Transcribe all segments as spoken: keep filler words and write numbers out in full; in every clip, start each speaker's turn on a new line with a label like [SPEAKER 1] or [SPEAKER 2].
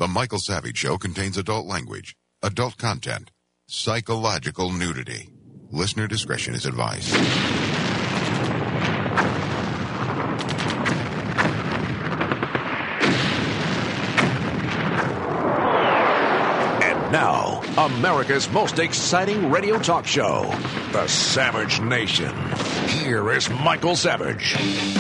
[SPEAKER 1] The Michael Savage Show contains adult language, adult content, psychological nudity. Listener discretion is advised.
[SPEAKER 2] And now, America's most exciting radio talk show, The Savage Nation. Here is Michael Savage.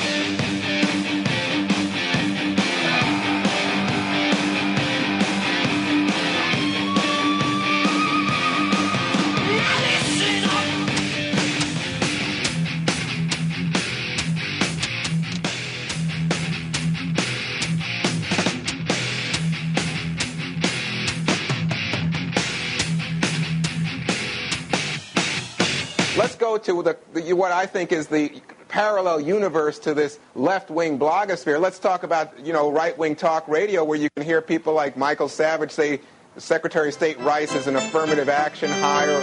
[SPEAKER 3] Let's go to the, the what I think is the parallel universe to this left-wing blogosphere. Let's talk about, you know, right-wing talk radio, where you can hear people like Michael Savage say Secretary of State Rice is an affirmative action hire.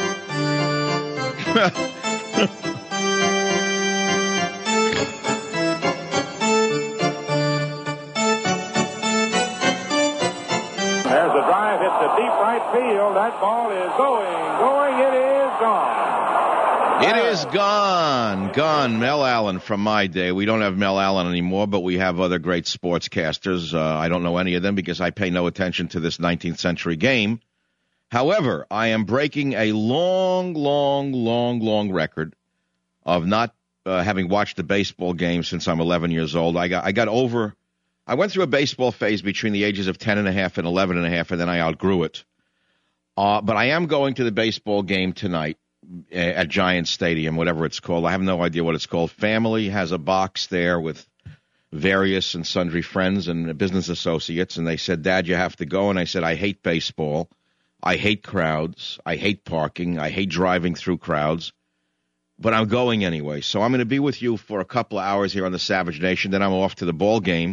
[SPEAKER 4] There's a drive hit to deep right field. That ball is going, going. It is gone.
[SPEAKER 5] It is gone, gone. Mel Allen from my day. We don't have Mel Allen anymore, but we have other great sportscasters. Uh, I don't know any of them because I pay no attention to this nineteenth century game. However, I am breaking a long, long, long, long record of not uh, having watched a baseball game since I'm eleven years old. I got, I got over, I went through a baseball phase between the ages of ten and a half and eleven and a half, and then I outgrew it. Uh, but I am going to the baseball game tonight at Giants Stadium, whatever it's called. I have no idea what it's called. Family has a box there with various and sundry friends and business associates, and they said, Dad, you have to go. And I said, I hate baseball. I hate crowds. I hate parking. I hate driving through crowds. But I'm going anyway. So I'm going to be with you for a couple of hours here on the Savage Nation. Then I'm off to the ball game.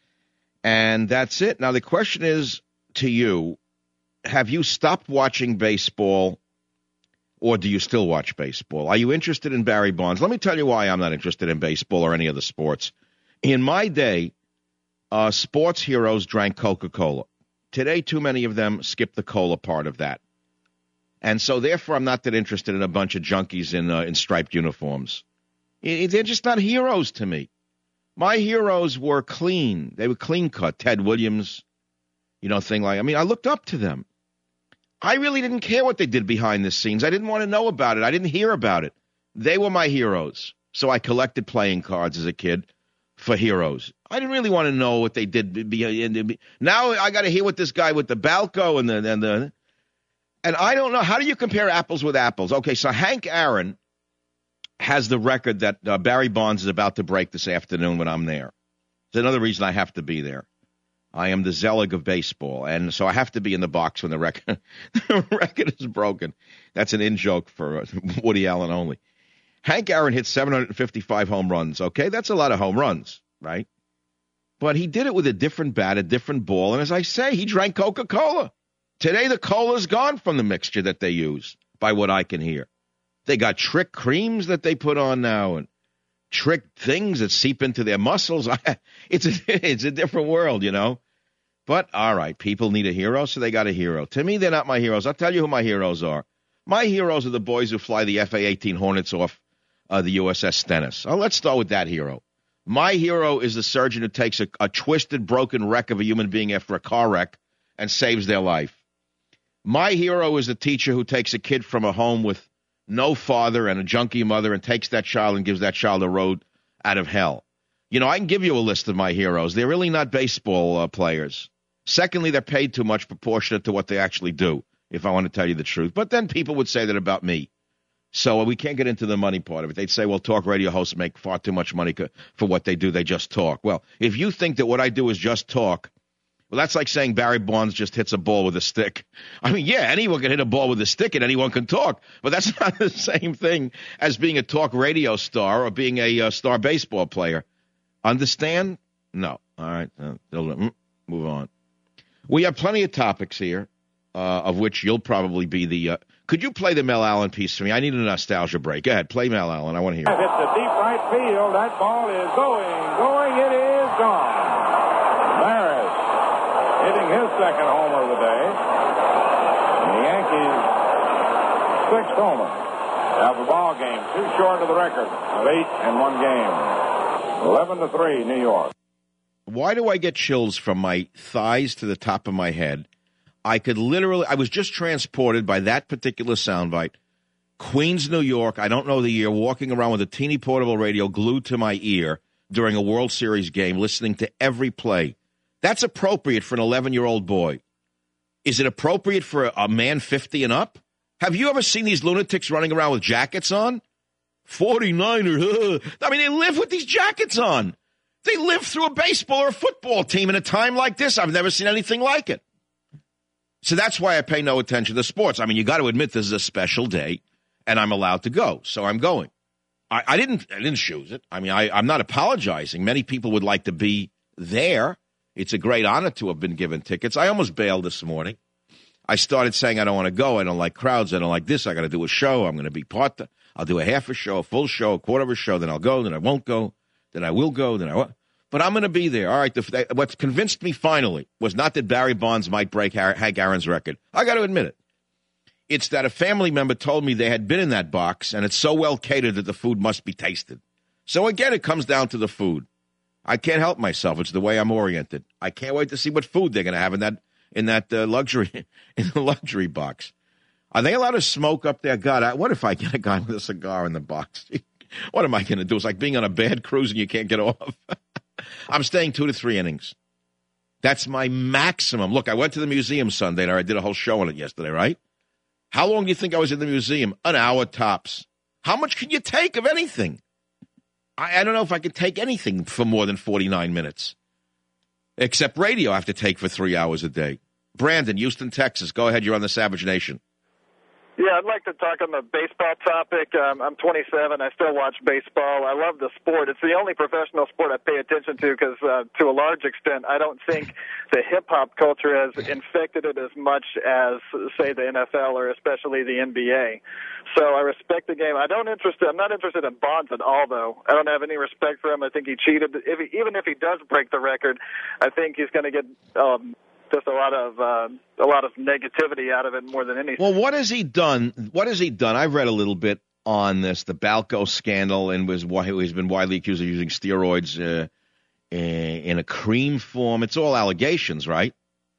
[SPEAKER 5] And that's it. Now, the question is to you, have you stopped watching baseball, or do you still watch baseball? Are you interested in Barry Bonds? Let me tell you why I'm not interested in baseball or any other sports. In my day, uh, sports heroes drank Coca-Cola. Today, too many of them skip the cola part of that. And so, therefore, I'm not that interested in a bunch of junkies in uh, in striped uniforms. It, they're just not heroes to me. My heroes were clean. They were clean-cut. Ted Williams, you know, thing like, I mean, I looked up to them. I really didn't care what they did behind the scenes. I didn't want to know about it. I didn't hear about it. They were my heroes. So I collected playing cards as a kid for heroes. I didn't really want to know what they did. Now I got to hear what this guy with the Balco and the, and the, and I don't know. How do you compare apples with apples? Okay, so Hank Aaron has the record that uh, Barry Bonds is about to break this afternoon when I'm there. It's another reason I have to be there. I am the Zelig of baseball, and so I have to be in the box when the record, the record is broken. That's an in-joke for Woody Allen only. Hank Aaron hit seven hundred fifty-five home runs, okay? That's a lot of home runs, right? But he did it with a different bat, a different ball, and as I say, he drank Coca-Cola. Today, the cola's gone from the mixture that they use, by what I can hear. They got trick creams that they put on now, and trick things that seep into their muscles. It's a, it's a different world, you know? But, all right, people need a hero, so they got a hero. To me, they're not my heroes. I'll tell you who my heroes are. My heroes are the boys who fly the F A eighteen Hornets off uh, the U S S Stennis. Oh, let's start with that hero. My hero is the surgeon who takes a, a twisted, broken wreck of a human being after a car wreck and saves their life. My hero is the teacher who takes a kid from a home with no father and a junkie mother and takes that child and gives that child a road out of hell. You know, I can give you a list of my heroes. They're really not baseball uh, players. Secondly, they're paid too much proportionate to what they actually do, if I want to tell you the truth. But then people would say that about me. So uh, we can't get into the money part of it. They'd say, well, talk radio hosts make far too much money co- for what they do. They just talk. Well, if you think that what I do is just talk, well, that's like saying Barry Bonds just hits a ball with a stick. I mean, yeah, anyone can hit a ball with a stick and anyone can talk. But that's not the same thing as being a talk radio star or being a uh, star baseball player. Understand? No. All right. Uh, move on. We have plenty of topics here, uh, of which you'll probably be the uh, – could you play the Mel Allen piece for me? I need a nostalgia break. Go ahead. Play Mel Allen. I want to hear it.
[SPEAKER 4] It's to deep right field. That ball is going, going. It is gone. Maris. It hitting his second homer of the day. And the Yankees' sixth homer have the ball game. Too short of the record of eight in one game. eleven to three, New York.
[SPEAKER 5] Why do I get chills from my thighs to the top of my head? I could literally, I was just transported by that particular soundbite. Queens, New York, I don't know the year, walking around with a teeny portable radio glued to my ear during a World Series game, listening to every play. That's appropriate for an eleven-year-old boy. Is it appropriate for a man fifty and up? Have you ever seen these lunatics running around with jackets on? forty-niners, uh, I mean, they live with these jackets on. They live through a baseball or a football team in a time like this. I've never seen anything like it. So that's why I pay no attention to sports. I mean, you got to admit this is a special day, and I'm allowed to go, so I'm going. I, I didn't I didn't choose it. I mean, I, I'm not apologizing. Many people would like to be there. It's a great honor to have been given tickets. I almost bailed this morning. I started saying I don't want to go. I don't like crowds. I don't like this. I got to do a show. I'm going to be part. The, I'll do a half a show, a full show, a quarter of a show. Then I'll go. Then I won't go. Then I will go. Then I won't. But I'm going to be there. All right. The, what convinced me finally was not that Barry Bonds might break Hank Aaron's record. I got to admit it. It's that a family member told me they had been in that box, and it's so well catered that the food must be tasted. So again, it comes down to the food. I can't help myself. It's the way I'm oriented. I can't wait to see what food they're going to have in that in that uh, luxury in the luxury box. Are they allowed to smoke up there? God, I, what if I get a guy with a cigar in the box? What am I going to do? It's like being on a bad cruise and you can't get off. I'm staying two to three innings. That's my maximum. Look, I went to the museum Sunday, and I did a whole show on it yesterday, right? How long do you think I was in the museum? An hour tops. How much can you take of anything? I, I don't know if I could take anything for more than forty-nine minutes. Except radio I have to take for three hours a day. Brandon, Houston, Texas. Go ahead. You're on the Savage Nation.
[SPEAKER 6] Yeah, I'd like to talk on the baseball topic. Um, I'm twenty-seven. I still watch baseball. I love the sport. It's the only professional sport I pay attention to because, uh, to a large extent, I don't think the hip-hop culture has infected it as much as, say, the N F L or especially the N B A. So I respect the game. I don't interested. I'm not interested in Bonds at all, though. I don't have any respect for him. I think he cheated. If he, even if he does break the record, I think he's going to get um, just a lot of uh, a lot of negativity out of it more than anything.
[SPEAKER 5] Well, what has he done? What has he done? I've read a little bit on this, the Balco scandal, and was he's been widely accused of using steroids uh, in a cream form. It's all allegations, right?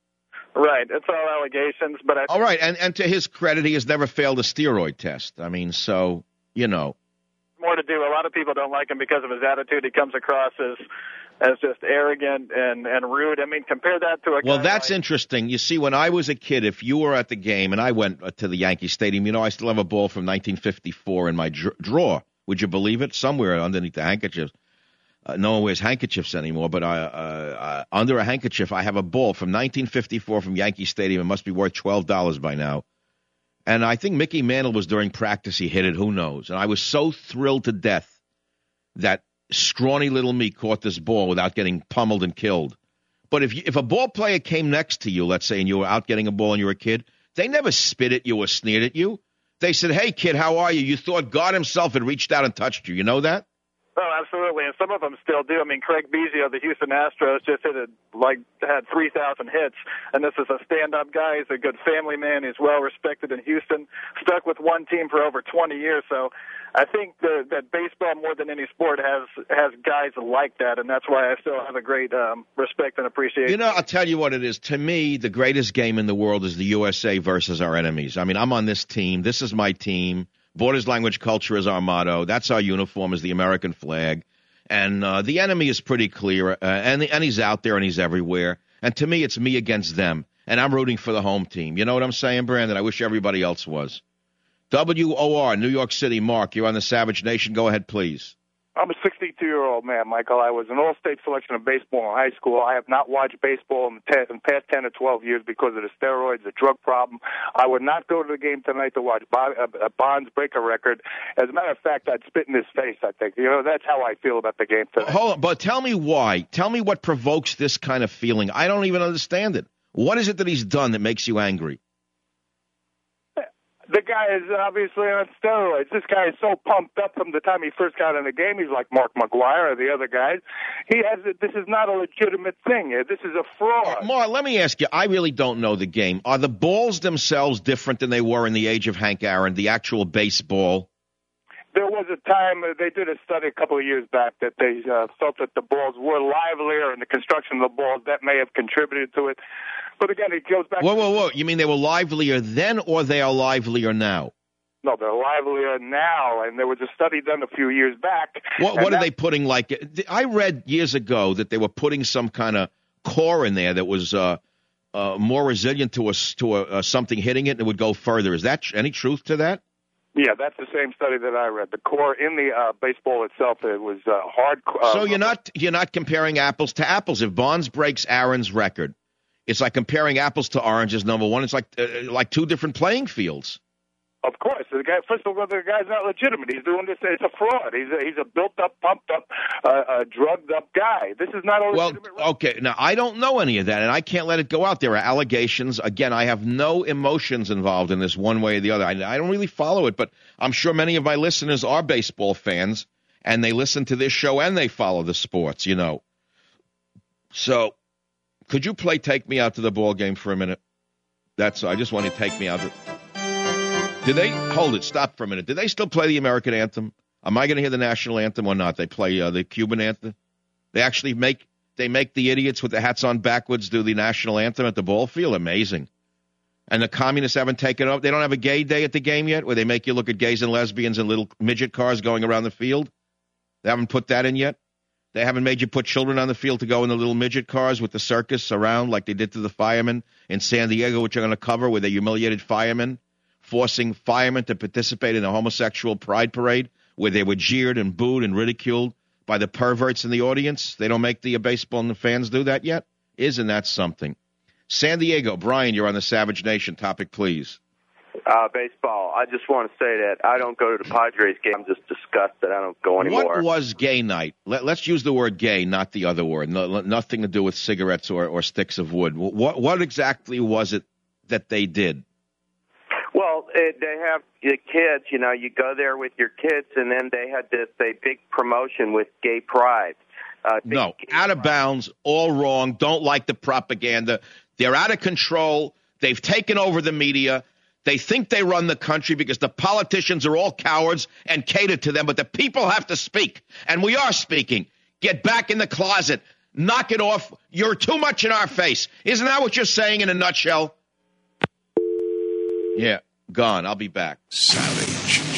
[SPEAKER 6] Right, it's all allegations. But I
[SPEAKER 5] all right, and and to his credit, he has never failed a steroid test. I mean, so you know,
[SPEAKER 6] more to do. A lot of people don't like him because of his attitude. He comes across as as just arrogant and, and rude. I mean, compare that to a
[SPEAKER 5] Well,
[SPEAKER 6] guy
[SPEAKER 5] that's
[SPEAKER 6] like,
[SPEAKER 5] interesting. You see, when I was a kid, if you were at the game, and I went to the Yankee Stadium, you know, I still have a ball from nineteen fifty-four in my dr- drawer. Would you believe it? Somewhere underneath the handkerchiefs. Uh, no one wears handkerchiefs anymore, but I, uh, uh, under a handkerchief, I have a ball from nineteen fifty-four from Yankee Stadium. It must be worth twelve dollars by now. And I think Mickey Mantle was during practice. He hit it. Who knows? And I was so thrilled to death that scrawny little me caught this ball without getting pummeled and killed. But if you, if a ball player came next to you, let's say, and you were out getting a ball and you were a kid, they never spit at you or sneered at you. They said, "Hey, kid, how are you?" You thought God himself had reached out and touched you. You know that?
[SPEAKER 6] Oh, absolutely, and some of them still do. I mean, Craig Biggio of the Houston Astros just hit a, like had three thousand hits, and this is a stand-up guy. He's a good family man. He's well-respected in Houston, stuck with one team for over twenty years. So I think the, that baseball, more than any sport, has has guys like that, and that's why I still have a great um, respect and appreciation.
[SPEAKER 5] You know, I'll tell you what it is. To me, the greatest game in the world is the U S A versus our enemies. I mean, I'm on this team. This is my team. Borders, language, culture is our motto. That's our uniform, is the American flag. And uh, the enemy is pretty clear, uh, and, and he's out there and he's everywhere. And to me, it's me against them. And I'm rooting for the home team. You know what I'm saying, Brandon? I wish everybody else was. W O R, New York City. Mark, you're on the Savage Nation. Go ahead, please.
[SPEAKER 7] I'm a sixty-two-year-old man, Michael. I was an all-state selection of baseball in high school. I have not watched baseball in the, ten, in the past ten or twelve years because of the steroids, the drug problem. I would not go to the game tonight to watch Bonds break a record. As a matter of fact, I'd spit in his face, I think. You know, that's how I feel about the game tonight.
[SPEAKER 5] Hold on, but tell me why. Tell me what provokes this kind of feeling. I don't even understand it. What is it that he's done that makes you angry?
[SPEAKER 7] The guy is obviously on steroids. This guy is so pumped up from the time he first got in the game. He's like Mark McGuire or the other guys. He has it. This is not a legitimate thing. This is a fraud.
[SPEAKER 5] Mark, let me ask you. I really don't know the game. Are the balls themselves different than they were in the age of Hank Aaron, the actual baseball?
[SPEAKER 7] There was a time, uh, they did a study a couple of years back that they uh, felt that the balls were livelier and the construction of the balls, that may have contributed to it. But again, it goes back
[SPEAKER 5] Whoa,
[SPEAKER 7] to...
[SPEAKER 5] whoa, whoa. You mean they were livelier then or they are livelier now?
[SPEAKER 7] No, they're livelier now, and there was a study done a few years back.
[SPEAKER 5] What, what
[SPEAKER 7] that...
[SPEAKER 5] are they putting like... I read years ago that they were putting some kind of core in there that was uh, uh, more resilient to, a, to a, uh, something hitting it and it would go further. Is that any truth to that?
[SPEAKER 7] Yeah, that's the same study that I read. The core in the uh, baseball itself, it was uh, hard. Uh,
[SPEAKER 5] so you're not you're not comparing apples to apples. If Bonds breaks Aaron's record, it's like comparing apples to oranges. Number one, it's like uh, like two different playing fields.
[SPEAKER 7] Of course, the guy. First of all, the guy's not legitimate. He's doing this. It's a fraud. He's a, he's a built-up, pumped-up, uh, uh, drugged-up guy. This is not a legitimate.
[SPEAKER 5] Well, okay. Now I don't know any of that, and I can't let it go out. There are allegations. Again, I have no emotions involved in this one way or the other. I, I don't really follow it, but I'm sure many of my listeners are baseball fans, and they listen to this show and they follow the sports. You know. So, could you play "Take Me Out to the Ball Game" for a minute? That's. I just want to take me out. To, Did they hold it? Stop for a minute. Did they still play the American anthem? Am I going to hear the national anthem or not? They play uh, the Cuban anthem. They actually make they make the idiots with the hats on backwards do the national anthem at the ball field. Amazing. And the communists haven't taken up. They don't have a gay day at the game yet, where they make you look at gays and lesbians in little midget cars going around the field. They haven't put that in yet. They haven't made you put children on the field to go in the little midget cars with the circus around, like they did to the firemen in San Diego, which are going to cover, where they humiliated firemen, forcing firemen to participate in a homosexual pride parade where they were jeered and booed and ridiculed by the perverts in the audience. They don't make the baseball and the fans do that yet? Isn't that something? San Diego, Brian, you're on the Savage Nation. Topic, please.
[SPEAKER 8] Uh, baseball. I just want to say that I don't go to the Padres game. I'm just disgusted. I don't go anymore.
[SPEAKER 5] What was gay night? Let, let's use the word gay, not the other word. No, nothing to do with cigarettes or, or sticks of wood. What, what exactly was it that they did?
[SPEAKER 8] Well, it, they have the kids, you know, you go there with your kids, and then they had this a big promotion with gay pride. Uh,
[SPEAKER 5] no, out of bounds, all wrong, don't like the propaganda. They're out of control. They've taken over the media. They think they run the country because the politicians are all cowards and cater to them, but the people have to speak, and we are speaking. Get back in the closet. Knock it off. You're too much in our face. Isn't that what you're saying in a nutshell? Yeah, gone. I'll be back.
[SPEAKER 1] Savage.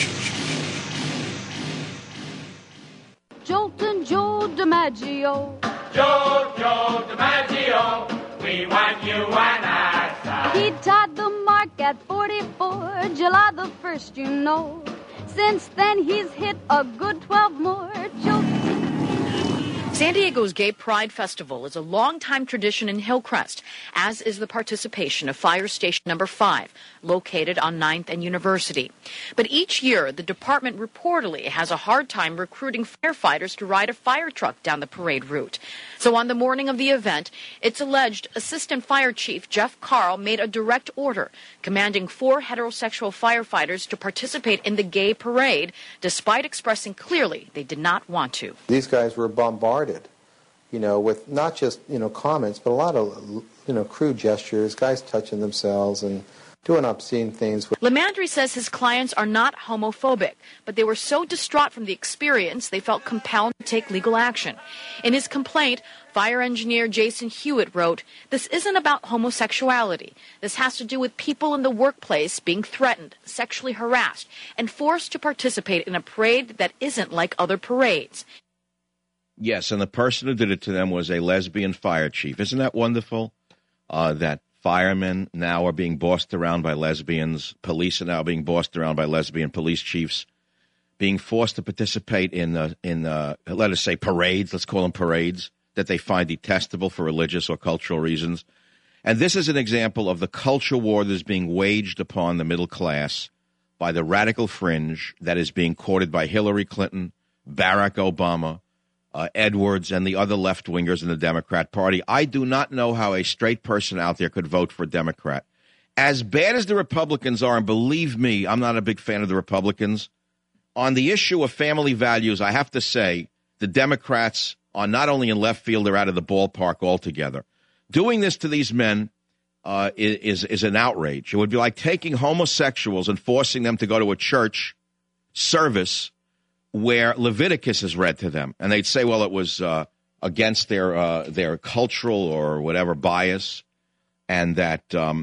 [SPEAKER 9] Joltin' Joe DiMaggio.
[SPEAKER 10] Joe, Joe DiMaggio, we want you and I.
[SPEAKER 9] He tied the mark at forty-four, July the first, you know. Since then, he's hit a good twelve more. Joe.
[SPEAKER 11] San Diego's Gay Pride Festival is a long-time tradition in Hillcrest, as is the participation of Fire Station Number five, located on ninth and University. But each year, the department reportedly has a hard time recruiting firefighters to ride a fire truck down the parade route. So on the morning of the event, it's alleged Assistant Fire Chief Jeff Carl made a direct order commanding four heterosexual firefighters to participate in the gay parade, despite expressing clearly they did not want to.
[SPEAKER 12] These guys were bombarded, you know, with not just, you know, comments, but a lot of, you know, crude gestures, guys touching themselves and doing obscene things.
[SPEAKER 11] Lemandry says his clients are not homophobic, but they were so distraught from the experience they felt compelled to take legal action. In his complaint, fire engineer Jason Hewitt wrote, "This isn't about homosexuality. This has to do with people in the workplace being threatened, sexually harassed, and forced to participate in a parade that isn't like other parades."
[SPEAKER 5] Yes, and the person who did it to them was a lesbian fire chief. Isn't that wonderful? Uh, that firemen now are being bossed around by lesbians. Police are now being bossed around by lesbian police chiefs, being forced to participate in, uh, in uh, let us say, parades, let's call them parades, that they find detestable for religious or cultural reasons. And this is an example of the culture war that is being waged upon the middle class by the radical fringe that is being courted by Hillary Clinton, Barack Obama, Uh, Edwards, and the other left-wingers in the Democrat Party. I do not know how a straight person out there could vote for a Democrat. as bad as the Republicans are, and believe me, I'm not a big fan of the Republicans, on the issue of family values, I have to say the Democrats are not only in left field, they're out of the ballpark altogether. Doing this to these men uh, is, is an outrage. It would be like taking homosexuals and forcing them to go to a church service where Leviticus is read to them. And they'd say, well, it was uh, against their uh, their cultural or whatever bias, and that um,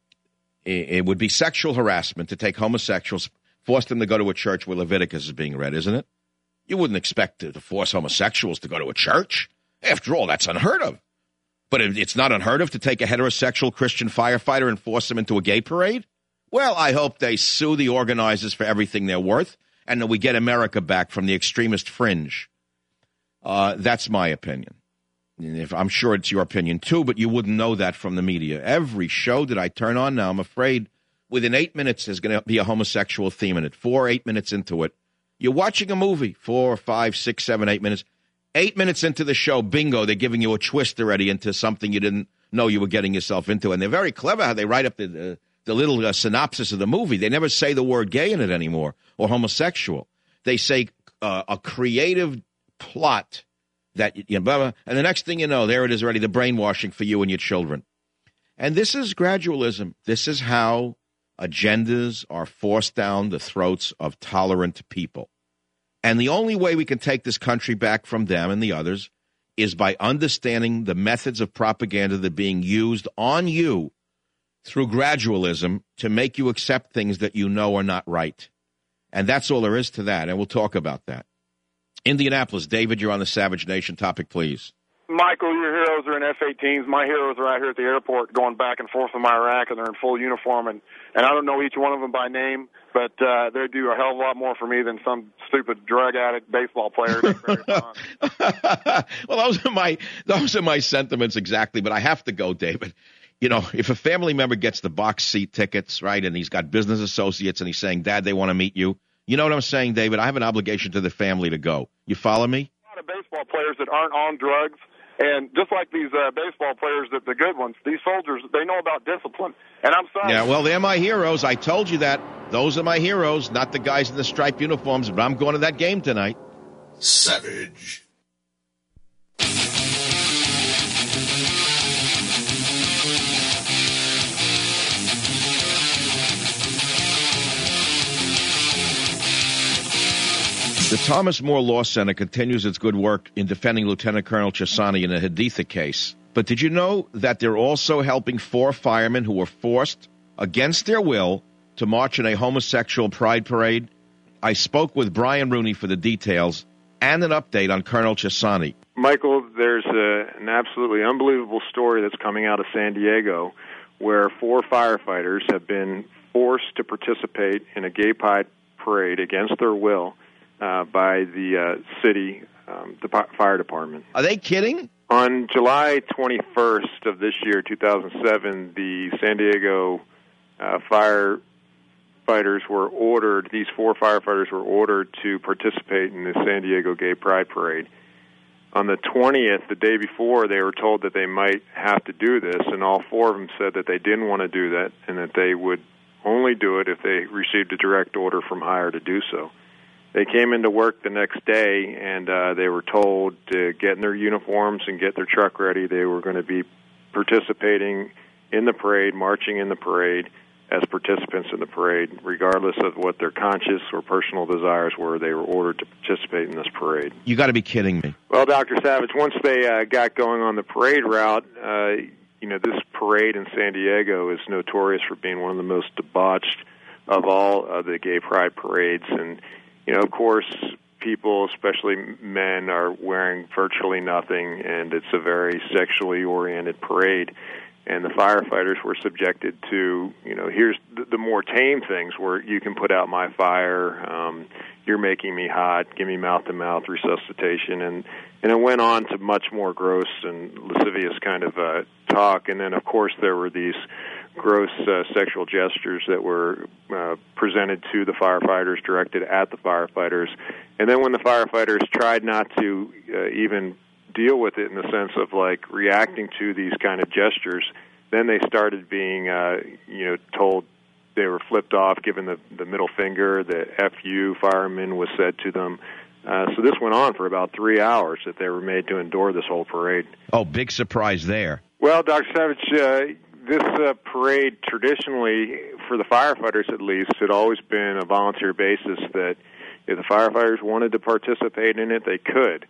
[SPEAKER 5] it, it would be sexual harassment to take homosexuals, force them to go to a church where Leviticus is being read, isn't it? You wouldn't expect to, to force homosexuals to go to a church. After all, that's unheard of. But it's not unheard of to take a heterosexual Christian firefighter and force him into a gay parade? Well, I hope they sue the organizers for everything they're worth and that we get America back from the extremist fringe. Uh, that's my opinion. If, I'm sure it's your opinion, too, but you wouldn't know that from the media. Every show that I turn on now, I'm afraid within eight minutes there's going to be a homosexual theme in it. Four, eight minutes into it. You're watching a movie, four, five, six, seven, eight minutes. Eight minutes into the show, bingo, they're giving you a twist already into something you didn't know you were getting yourself into. And they're very clever how they write up the, the, the little uh, synopsis of the movie. They never say the word gay in it anymore or homosexual. They say uh, a creative plot that, you know, blah, blah, and the next thing you know, there it is already, the brainwashing for you and your children. And this is gradualism. This is how agendas are forced down the throats of tolerant people. And the only way we can take this country back from them and the others is by understanding the methods of propaganda that are being used on you through gradualism to make you accept things that you know are not right. And that's all there is to that, and we'll talk about that. Indianapolis, David, you're on the Savage Nation topic, please.
[SPEAKER 4] Michael, your heroes are in F eighteens. My heroes are out here at the airport going back and forth from Iraq, and they're in full uniform. And, and I don't know each one of them by name, but uh, they do a hell of a lot more for me than some stupid drug addict baseball player.
[SPEAKER 5] Well, those are my those are my sentiments exactly. But I have to go, David. You know, if a family member gets the box seat tickets, right, and he's got business associates, and he's saying, "Dad, they want to meet you." You know what I'm saying, David? I have an obligation to the family to go. You follow me?
[SPEAKER 4] A lot of baseball players that aren't on drugs. And just like these uh, baseball players, that the good ones, these soldiers, they know about discipline. And I'm sorry.
[SPEAKER 5] Yeah, well, they're my heroes. I told you that. Those are my heroes, not the guys in the striped uniforms. But I'm going to that game tonight.
[SPEAKER 1] Savage.
[SPEAKER 5] The Thomas More Law Center continues its good work in defending Lieutenant Colonel Chessani in the Haditha case. But did you know that they're also helping four firemen who were forced, against their will, to march in a homosexual pride parade? I spoke with Brian Rooney for the details and an update on Colonel Chessani.
[SPEAKER 13] Michael, there's a, an absolutely unbelievable story that's coming out of San Diego where four firefighters have been forced to participate in a gay pride parade against their will Uh, by the uh, city um, the fire department.
[SPEAKER 5] Are they kidding?
[SPEAKER 13] On July twenty-first of this year, two thousand seven, the San Diego uh, firefighters were ordered, these four firefighters were ordered to participate in the San Diego Gay Pride Parade. On the twentieth, the day before, they were told that they might have to do this, and all four of them said that they didn't want to do that and that they would only do it if they received a direct order from higher to do so. They came into work the next day, and uh, they were told to get in their uniforms and get their truck ready. They were going to be participating in the parade, marching in the parade as participants in the parade, regardless of what their conscious or personal desires were. They were ordered to participate in this parade.
[SPEAKER 5] You got to be kidding me.
[SPEAKER 13] Well, Doctor Savage, once they uh, got going on the parade route, uh, you know, this parade in San Diego is notorious for being one of the most debauched of all of the gay pride parades, and you know, of course, people, especially men, are wearing virtually nothing, and it's a very sexually oriented parade. And the firefighters were subjected to, you know, here's the, the more tame things where you can put out my fire, um, you're making me hot, give me mouth-to-mouth resuscitation. And, and it went on to much more gross and lascivious kind of uh, talk. And then, of course, there were these gross uh, sexual gestures that were uh, presented to the firefighters, directed at the firefighters. And then when the firefighters tried not to uh, even deal with it in the sense of, like, reacting to these kind of gestures, Then they started being, uh, you know, told they were flipped off, given the, the middle finger. The F U fireman was said to them. Uh, so this went on for about three hours that they were made to endure this whole parade.
[SPEAKER 5] Oh, big surprise there.
[SPEAKER 13] Well, Doctor Savage, uh, this uh, parade traditionally, for the firefighters at least, had always been a volunteer basis that if the firefighters wanted to participate in it, they could.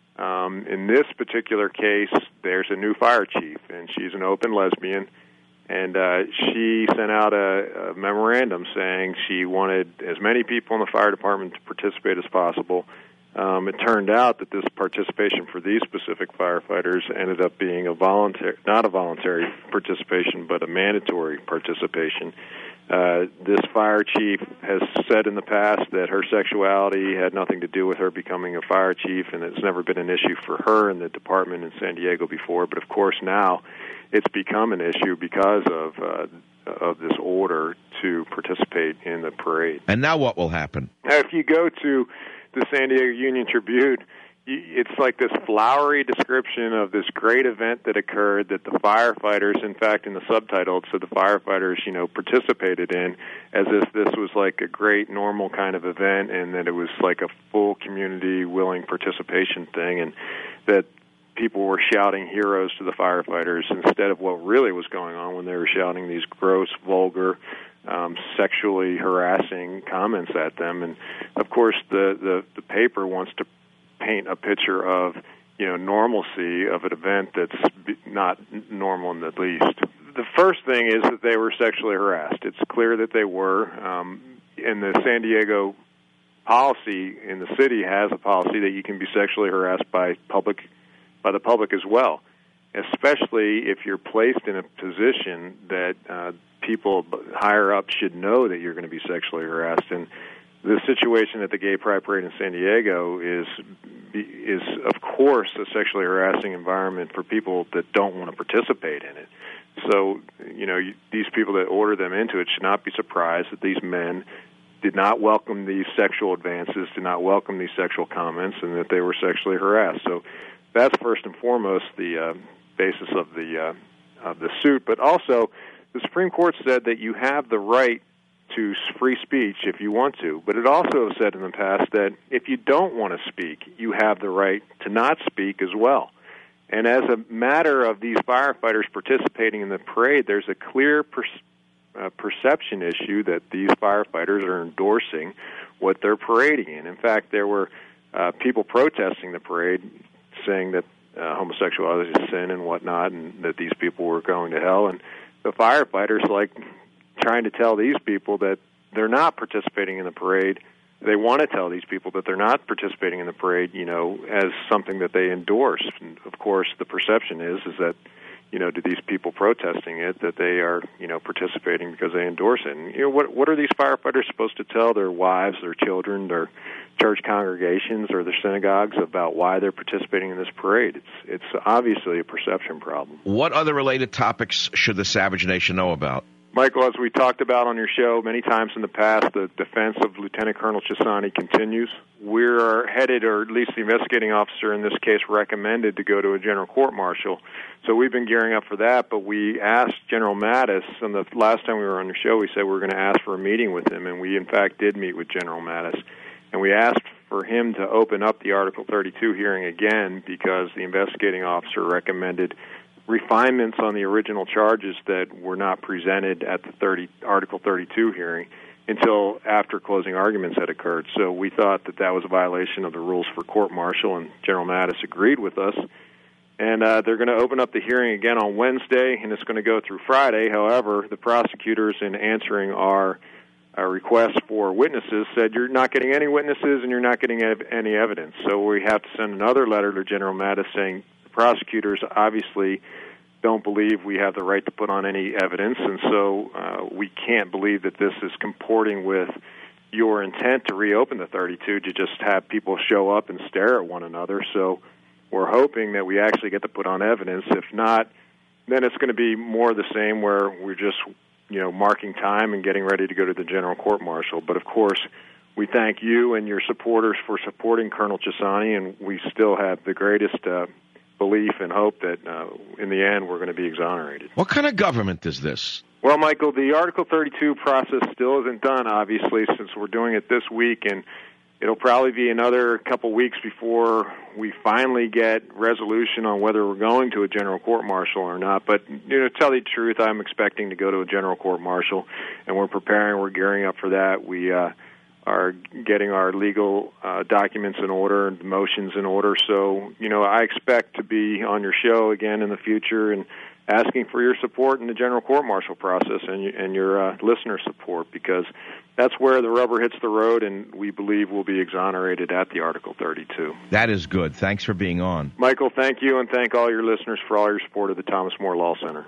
[SPEAKER 13] Um, in this particular case, there's a new fire chief, and she's an open lesbian, and uh, she sent out a, a memorandum saying she wanted as many people in the fire department to participate as possible. Um, it turned out that this participation for these specific firefighters ended up being a voluntary, not a voluntary participation, but a mandatory participation. Uh, this fire chief has said in the past that her sexuality had nothing to do with her becoming a fire chief, and it's never been an issue for her in the department in San Diego before. But of course now it's become an issue because of uh, of this order to participate in the parade.
[SPEAKER 5] And now what will happen?
[SPEAKER 13] Now, if you go to the San Diego Union Tribune, it's like this flowery description of this great event that occurred that the firefighters, in fact, in the subtitle, it said the firefighters, you know, participated in, as if this was like a great normal kind of event and that it was like a full community willing participation thing, and that people were shouting heroes to the firefighters instead of what really was going on when they were shouting these gross, vulgar, Um, sexually harassing comments at them. And of course the, the, the paper wants to paint a picture of, you know, normalcy of an event that's not normal in the least. The first thing is that they were sexually harassed. It's clear that they were. Um, and the San Diego policy in the city has a policy that you can be sexually harassed by public, by the public as well, especially if you're placed in a position that uh, people higher up should know that you're going to be sexually harassed. And the situation at the Gay Pride Parade in San Diego is, is of course, a sexually harassing environment for people that don't want to participate in it. So, you know, you, these people that order them into it should not be surprised that these men did not welcome these sexual advances, did not welcome these sexual comments, and that they were sexually harassed. So that's first and foremost the uh, basis of the uh, of the suit. But also, the Supreme Court said that you have the right to free speech if you want to, but it also said in the past that if you don't want to speak, you have the right to not speak as well. And as a matter of these firefighters participating in the parade, there's a clear per- uh, perception issue that these firefighters are endorsing what they're parading in. In fact, there were uh, people protesting the parade saying that uh, homosexuality is a sin and whatnot, and that these people were going to hell. And the firefighters, like, trying to tell these people that they're not participating in the parade. They want to tell these people that they're not participating in the parade, you know, as something that they endorse. And of course, the perception is is that, you know, to these people protesting it, that they are, you know, participating because they endorse it. And, you know, what what are these firefighters supposed to tell their wives, their children, their church congregations, or their synagogues about why they're participating in this parade? It's it's obviously a perception problem.
[SPEAKER 5] What other related topics should the Savage Nation know about?
[SPEAKER 13] Michael, as we talked about on your show many times in the past, the defense of Lieutenant Colonel Chisani continues. We're headed, or at least the investigating officer in this case recommended, to go to a general court-martial. So we've been gearing up for that, but we asked General Mattis, and the last time we were on the show, we said we were going to ask for a meeting with him, and we, in fact, did meet with General Mattis. And we asked for him to open up the Article thirty-two hearing again because the investigating officer recommended refinements on the original charges that were not presented at the thirty, Article thirty-two hearing until after closing arguments had occurred. So we thought that that was a violation of the rules for court-martial, and General Mattis agreed with us. And uh, they're going to open up the hearing again on Wednesday, and it's going to go through Friday. However, the prosecutors, in answering our, our request for witnesses, said you're not getting any witnesses and you're not getting ev- any evidence. So we have to send another letter to General Mattis saying, prosecutors obviously don't believe we have the right to put on any evidence, and so uh, we can't believe that this is comporting with your intent to reopen the thirty-two, to just have people show up and stare at one another. So we're hoping that we actually get to put on evidence. If not, then it's going to be more of the same, where we're just, you know, marking time and getting ready to go to the general court-martial. But of course, we thank you and your supporters for supporting Colonel Chisani, and we still have the greatest uh, belief and hope that uh, in the end we're going to be exonerated.
[SPEAKER 5] What kind of government is this?
[SPEAKER 13] Well, Michael, the Article thirty-two process still isn't done, obviously, since we're doing it this week, and it'll probably be another couple weeks before we finally get resolution on whether we're going to a general court-martial or not. But, you know, to tell you the truth, I'm expecting to go to a general court-martial, and we're preparing, we're gearing up for that. We uh, are getting our legal uh, documents in order and motions in order. So, you know, I expect to be on your show again in the future and asking for your support in the general court-martial process and, and your uh, listener support, because that's where the rubber hits the road, and we believe we'll be exonerated at the Article thirty-two.
[SPEAKER 5] That is good. Thanks for being on.
[SPEAKER 13] Michael, thank you, and thank all your listeners for all your support of the Thomas More Law Center.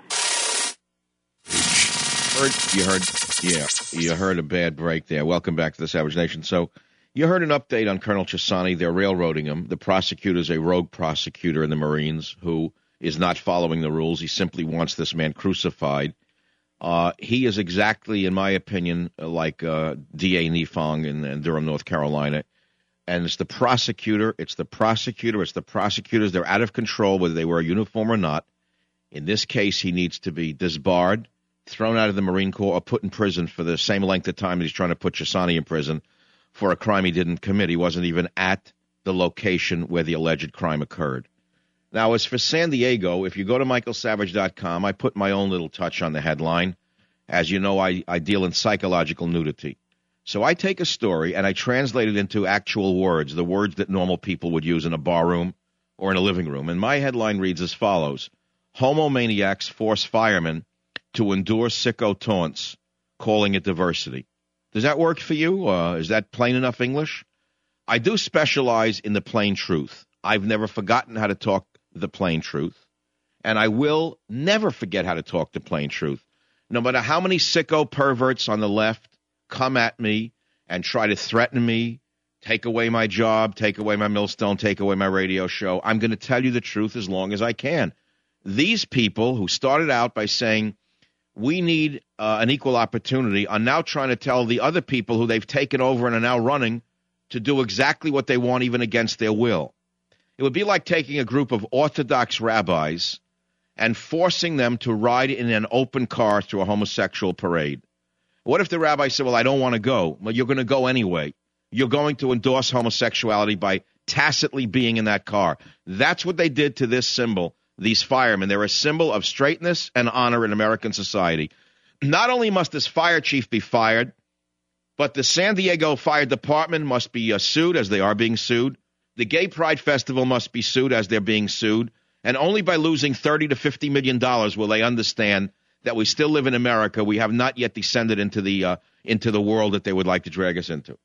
[SPEAKER 5] Heard, you heard, yeah, you heard a bad break there. Welcome back to the Savage Nation. So you heard an update on Colonel Chisani. They're railroading him. The prosecutor is a rogue prosecutor in the Marines who is not following the rules. He simply wants this man crucified. Uh, he is exactly, in my opinion, like uh, D A Nifong in, in Durham, North Carolina. And it's the prosecutor, it's the prosecutor, it's the prosecutors. They're out of control whether they wear a uniform or not. In this case, he needs to be disbarred, thrown out of the Marine Corps, or put in prison for the same length of time that he's trying to put Chisani in prison for a crime he didn't commit. He wasn't even at the location where the alleged crime occurred. Now, as for San Diego, if you go to michael savage dot com, I put my own little touch on the headline. As you know, I, I deal in psychological nudity. So I take a story and I translate it into actual words, the words that normal people would use in a bar room or in a living room. And my headline reads as follows: Homomaniacs force firemen to endure sicko taunts, calling it diversity. Does that work for you? Uh, is that plain enough English? I do specialize in the plain truth. I've never forgotten how to talk the plain truth, and I will never forget how to talk the plain truth. No matter how many sicko perverts on the left come at me and try to threaten me, take away my job, take away my millstone, take away my radio show, I'm going to tell you the truth as long as I can. These people who started out by saying we need uh, an equal opportunity are now trying to tell the other people who they've taken over and are now running to do exactly what they want, even against their will. It would be like taking a group of Orthodox rabbis and forcing them to ride in an open car through a homosexual parade. What if the rabbi said, well, I don't want to go? Well, you're going to go anyway. You're going to endorse homosexuality by tacitly being in that car. That's what they did to this symbol, these firemen. They're a symbol of straightness and honor in American society. Not only must this fire chief be fired, but the San Diego Fire Department must be uh, sued, as they are being sued. The Gay Pride Festival must be sued, as they're being sued. And only by losing thirty to fifty million dollars will they understand that we still live in America. We have not yet descended into the uh, into the world that they would like to drag us into.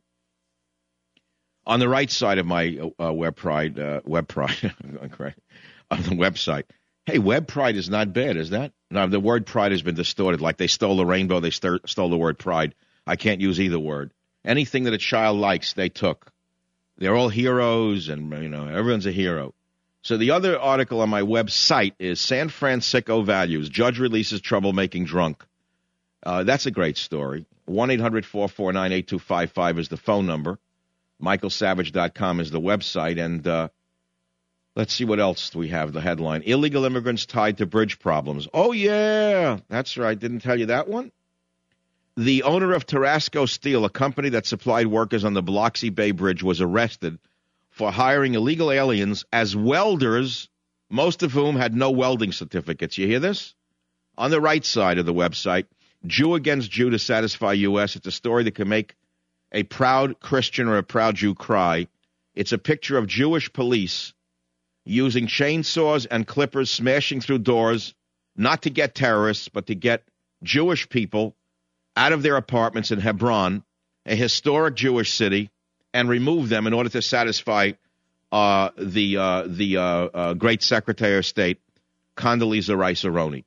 [SPEAKER 5] On the right side of my uh, Web Pride, uh, Web Pride, on the website, hey, Web Pride is not bad, is that? No, the word pride has been distorted. Like they stole the rainbow, they st- stole the word pride. I can't use either word. Anything that a child likes, they took. They're all heroes, and you know everyone's a hero. So the other article on my website is San Francisco Values. Judge releases troublemaking drunk. Uh, that's a great story. one eight hundred four four nine eight two five five is the phone number. michael savage dot com is the website. And uh, let's see what else we have, the headline. Illegal immigrants tied to bridge problems. Oh, yeah, that's right. Didn't tell you that one? The owner of Tarasco Steel, a company that supplied workers on the Biloxi Bay Bridge, was arrested for hiring illegal aliens as welders, most of whom had no welding certificates. You hear this? On the right side of the website, Jew against Jew to satisfy U S. It's a story that can make a proud Christian or a proud Jew cry. It's a picture of Jewish police using chainsaws and clippers, smashing through doors, not to get terrorists, but to get Jewish people out of their apartments in Hebron, a historic Jewish city, and remove them in order to satisfy uh, the uh, the uh, uh, great Secretary of State, Condoleezza Rice-Aroni.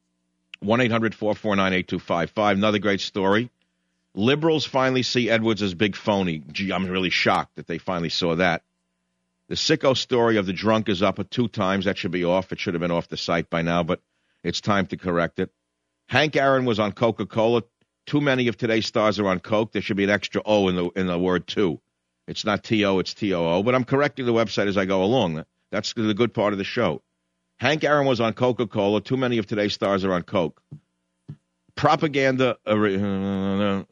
[SPEAKER 5] one eight hundred four four nine eight two five five. Another great story. Liberals finally see Edwards as big phony. Gee, I'm really shocked that they finally saw that. The sicko story of the drunk is up at two times. That should be off. It should have been off the site by now, but it's time to correct it. Hank Aaron was on Coca-Cola. Too many of today's stars are on Coke. There should be an extra O in the in the word too. It's not T O, it's T O O. But I'm correcting the website as I go along. That's the good part of the show. Hank Aaron was on Coca-Cola. Too many of today's stars are on Coke. Propaganda. Uh,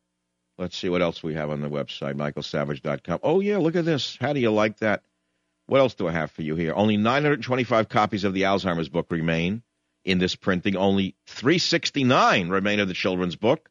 [SPEAKER 5] let's see what else we have on the website, michael savage dot com. Oh, yeah, look at this. How do you like that? What else do I have for you here? Only nine hundred twenty-five copies of the Alzheimer's book remain in this printing. Only three hundred sixty-nine remain of the children's book.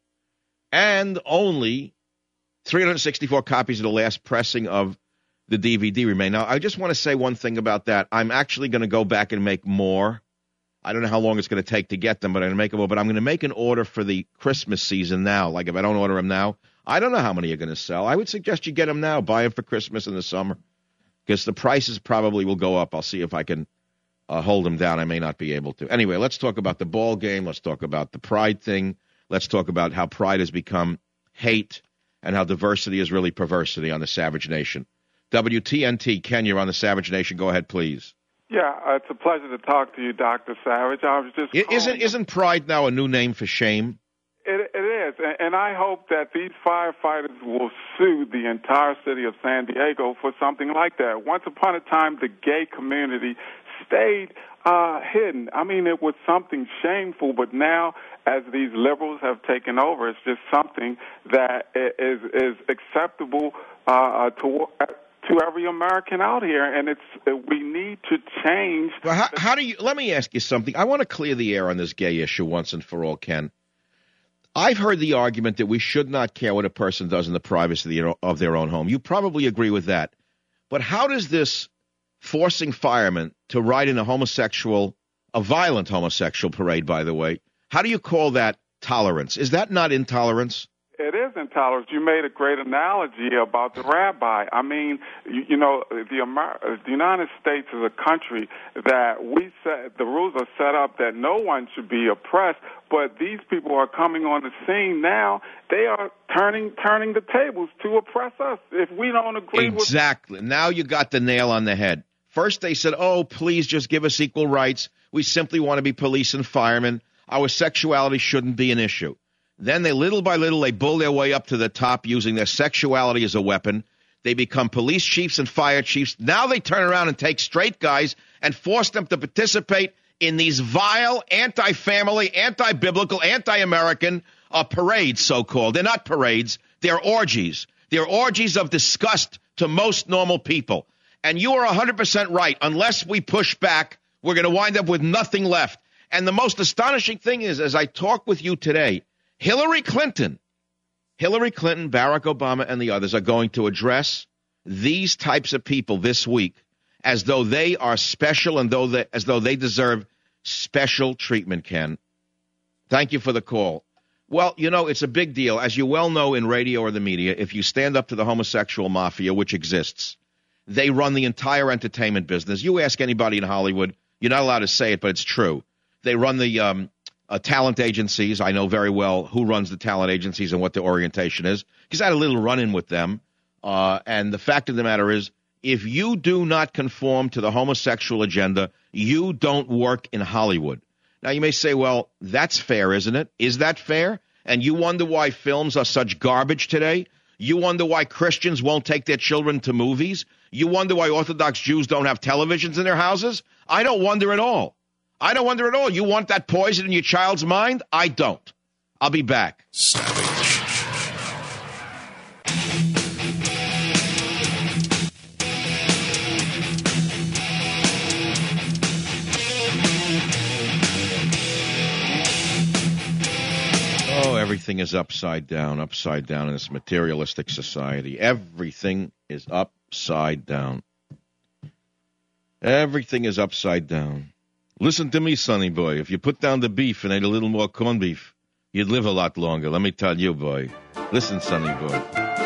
[SPEAKER 5] And only three hundred sixty-four copies of the last pressing of the D V D remain. Now, I just want to say one thing about that. I'm actually going to go back and make more. I don't know how long it's going to take to get them, but I'm going to make them more. But I'm going to make an order for the Christmas season now. Like, if I don't order them now, I don't know how many you're going to sell. I would suggest you get them now. Buy them for Christmas in the summer, because the prices probably will go up. I'll see if I can uh, hold them down. I may not be able to. Anyway, let's talk about the ball game. Let's talk about the pride thing. Let's talk about how pride has become hate and how diversity is really perversity on the Savage Nation. W T N T, Ken, you're on the Savage Nation. Go ahead, please.
[SPEAKER 14] Yeah, uh, it's a pleasure to talk to you, Doctor Savage. I was just
[SPEAKER 5] it, isn't isn't pride now a new name for shame?
[SPEAKER 14] It, it is, and, and I hope that these firefighters will sue the entire city of San Diego for something like that. Once upon a time, the gay community stayed uh, hidden. I mean, it was something shameful, but now, as these liberals have taken over, it's just something that is is acceptable uh, to. to every American out here, and it's we need to change.
[SPEAKER 5] Well, how, how do you? Let me ask you something. I want to clear the air on this gay issue once and for all, Ken. I've heard the argument that we should not care what a person does in the privacy of their own home. You probably agree with that. But how does this forcing firemen to ride in a homosexual, a violent homosexual parade, by the way, how do you call that tolerance? Is that not intolerance?
[SPEAKER 14] It is intolerance. You made a great analogy about the rabbi. I mean, you, you know, the, Amer- the United States is a country that we set, the rules are set up that no one should be oppressed, but these people are coming on the scene now. They are turning turning the tables to oppress us if we don't agree with...
[SPEAKER 5] Exactly. Now you got the nail on the head. First they said, oh, please just give us equal rights. We simply want to be police and firemen. Our sexuality shouldn't be an issue. Then they, little by little, they bull their way up to the top using their sexuality as a weapon. They become police chiefs and fire chiefs. Now they turn around and take straight guys and force them to participate in these vile, anti-family, anti-biblical, anti-American uh, parades, so-called. They're not parades. They're orgies. They're orgies of disgust to most normal people. And you are one hundred percent right. Unless we push back, we're going to wind up with nothing left. And the most astonishing thing is, as I talk with you today, Hillary Clinton, Hillary Clinton, Barack Obama, and the others are going to address these types of people this week as though they are special and though they, as though they deserve special treatment, Ken. Thank you for the call. Well, you know, it's a big deal. As you well know in radio or the media, if you stand up to the homosexual mafia, which exists, they run the entire entertainment business. You ask anybody in Hollywood, you're not allowed to say it, but it's true. They run the... Um, Uh, talent agencies. I know very well who runs the talent agencies and what their orientation is, because I had a little run-in with them. Uh, and the fact of the matter is, if you do not conform to the homosexual agenda, you don't work in Hollywood. Now, you may say, well, that's fair, isn't it? Is that fair? And you wonder why films are such garbage today? You wonder why Christians won't take their children to movies? You wonder why Orthodox Jews don't have televisions in their houses? I don't wonder at all. I don't wonder at all. You want that poison in your child's mind? I don't. I'll be back.
[SPEAKER 1] Savage.
[SPEAKER 5] Oh, everything is upside down, upside down in this materialistic society. Everything is upside down. Everything is upside down. Listen to me, sonny boy. If you put down the beef and ate a little more corned beef, you'd live a lot longer. Let me tell you, boy. Listen, sonny boy.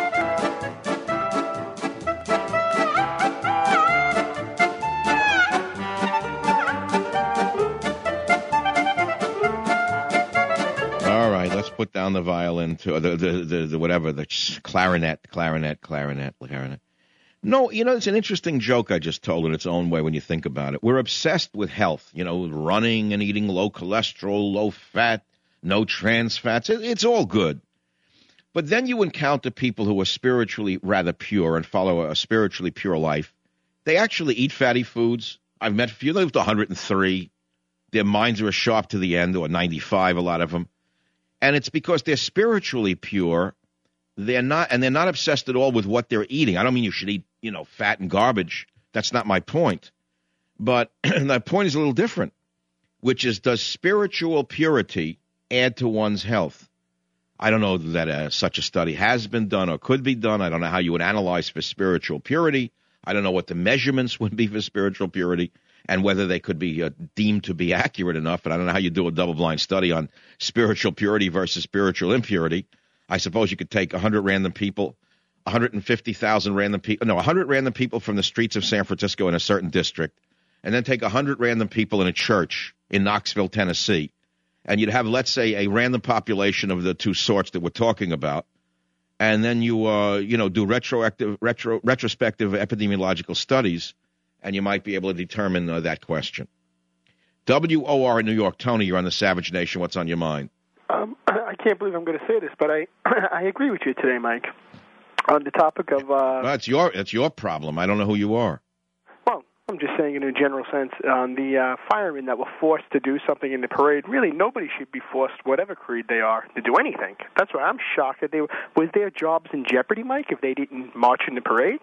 [SPEAKER 5] All right, let's put down the violin, to the, the, the, the whatever, the clarinet, clarinet, clarinet, clarinet. No, you know, it's an interesting joke I just told in its own way when you think about it. We're obsessed with health, you know, running and eating low cholesterol, low fat, no trans fats. It, it's all good. But then you encounter people who are spiritually rather pure and follow a spiritually pure life. They actually eat fatty foods. I've met a few that lived to one hundred three. Their minds are as sharp to the end, or ninety-five, a lot of them. And it's because they're spiritually pure. They're not, and they're not obsessed at all with what they're eating. I don't mean you should eat, you know, fat and garbage. That's not my point. But my point is a little different, which is, does spiritual purity add to one's health? I don't know that uh, such a study has been done or could be done. I don't know how you would analyze for spiritual purity. I don't know what the measurements would be for spiritual purity and whether they could be uh, deemed to be accurate enough. And I don't know how you do a double-blind study on spiritual purity versus spiritual impurity. I suppose you could take one hundred random people, one hundred fifty thousand random people, no, one hundred random people from the streets of San Francisco in a certain district, and then take one hundred random people in a church in Knoxville, Tennessee, and you'd have, let's say, a random population of the two sorts that we're talking about, and then you, uh, you know, do retroactive, retro, retrospective epidemiological studies, and you might be able to determine uh, that question. W O R in New York. Tony, you're on the Savage Nation. What's on your mind?
[SPEAKER 15] Um, I can't believe I'm going to say this, but I I agree with you today, Mike, on the topic of... Uh,
[SPEAKER 5] well, that's your, that's your problem. I don't know who you are.
[SPEAKER 15] Well, I'm just saying in a general sense, on the uh, firemen that were forced to do something in the parade, really nobody should be forced, whatever creed they are, to do anything. That's why I'm shocked that they were... Was their jobs in jeopardy, Mike, if they didn't march in the parade?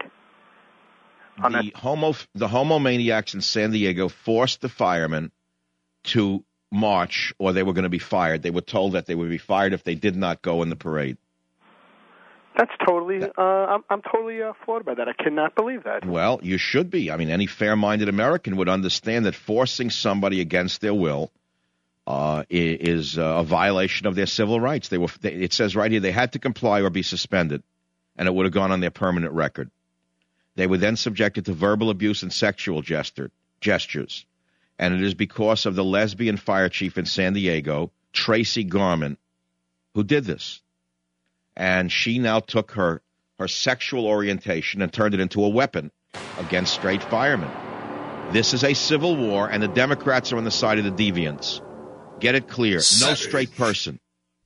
[SPEAKER 5] On the, homo, the homomaniacs in San Diego forced the firemen to march, or they were going to be fired. They were told that they would be fired if they did not go in the parade.
[SPEAKER 15] That's totally, uh, I'm, I'm totally uh, floored by that. I cannot believe that.
[SPEAKER 5] Well, you should be. I mean, any fair-minded American would understand that forcing somebody against their will uh, is uh, a violation of their civil rights. They were. They, it says right here they had to comply or be suspended, and it would have gone on their permanent record. They were then subjected to verbal abuse and sexual gesture, gestures. And it is because of the lesbian fire chief in San Diego, Tracy Garman, who did this. And she now took her, her sexual orientation and turned it into a weapon against straight firemen. This is a civil war, and the Democrats are on the side of the deviants. Get it clear. No straight person.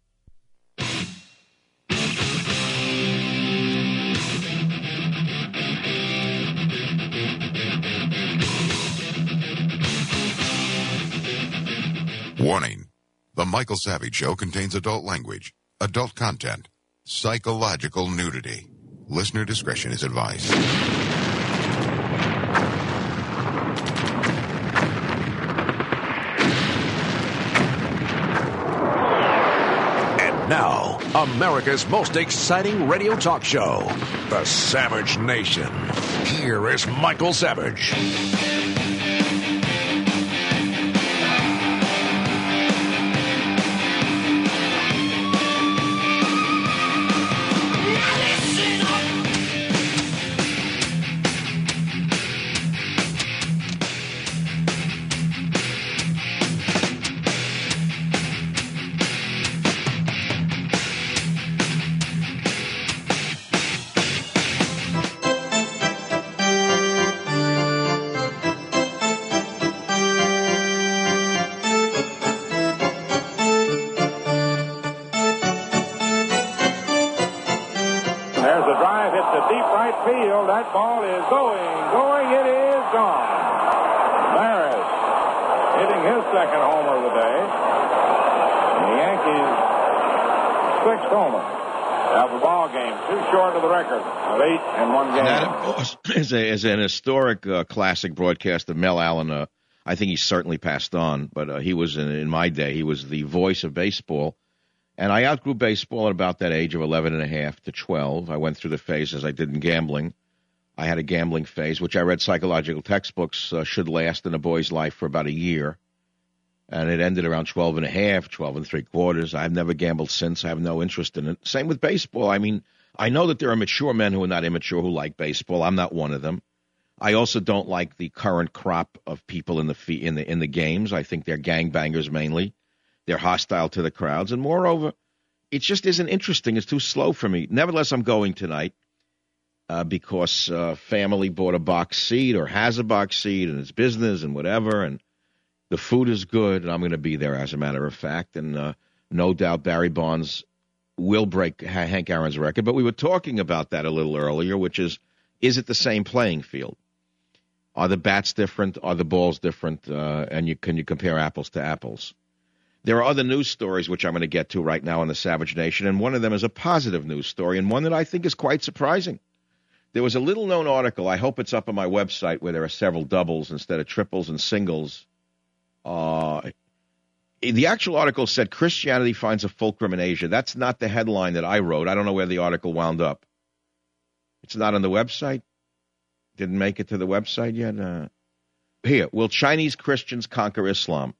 [SPEAKER 1] Warning. The Michael Savage Show contains adult language, adult content, psychological nudity. Listener discretion is advised.
[SPEAKER 2] And now, America's most exciting radio talk show, The Savage Nation. Here is Michael Savage.
[SPEAKER 4] That ball is going, going, it is gone. Maris hitting his second homer of the day. And the Yankees' sixth homer of the ball game, too short of the record of eight and one game.
[SPEAKER 5] And that, of course, is, a, is an historic uh, classic broadcast of Mel Allen. Uh, I think he's certainly passed on, but uh, he was, in, in my day, he was the voice of baseball. And I outgrew baseball at about that age of eleven and a half to twelve. I went through the phases I did in gambling. I had a gambling phase, which I read psychological textbooks uh, should last in a boy's life for about a year. And it ended around twelve and a half, twelve and three quarters. I've never gambled since. I have no interest in it. Same with baseball. I mean, I know that there are mature men who are not immature who like baseball. I'm not one of them. I also don't like the current crop of people in the fee- in the in the games. I think they're gangbangers mainly. They're hostile to the crowds. And moreover, it just isn't interesting. It's too slow for me. Nevertheless, I'm going tonight. Uh, because uh, family bought a box seat or has a box seat and it's business and whatever, and the food is good, and I'm going to be there, as a matter of fact. And uh, no doubt Barry Bonds will break Hank Aaron's record. But we were talking about that a little earlier, which is, is it the same playing field? Are the bats different? Are the balls different? Uh, and you can you compare apples to apples? There are other news stories which I'm going to get to right now on the Savage Nation, and one of them is a positive news story, and one that I think is quite surprising. There was a little-known article, I hope it's up on my website, where there are several doubles instead of triples and singles. Uh, the actual article said, Christianity finds a fulcrum in Asia. That's not the headline that I wrote. I don't know where the article wound up. It's not on the website? Didn't make it to the website yet? Uh, here, will Chinese Christians conquer Islam?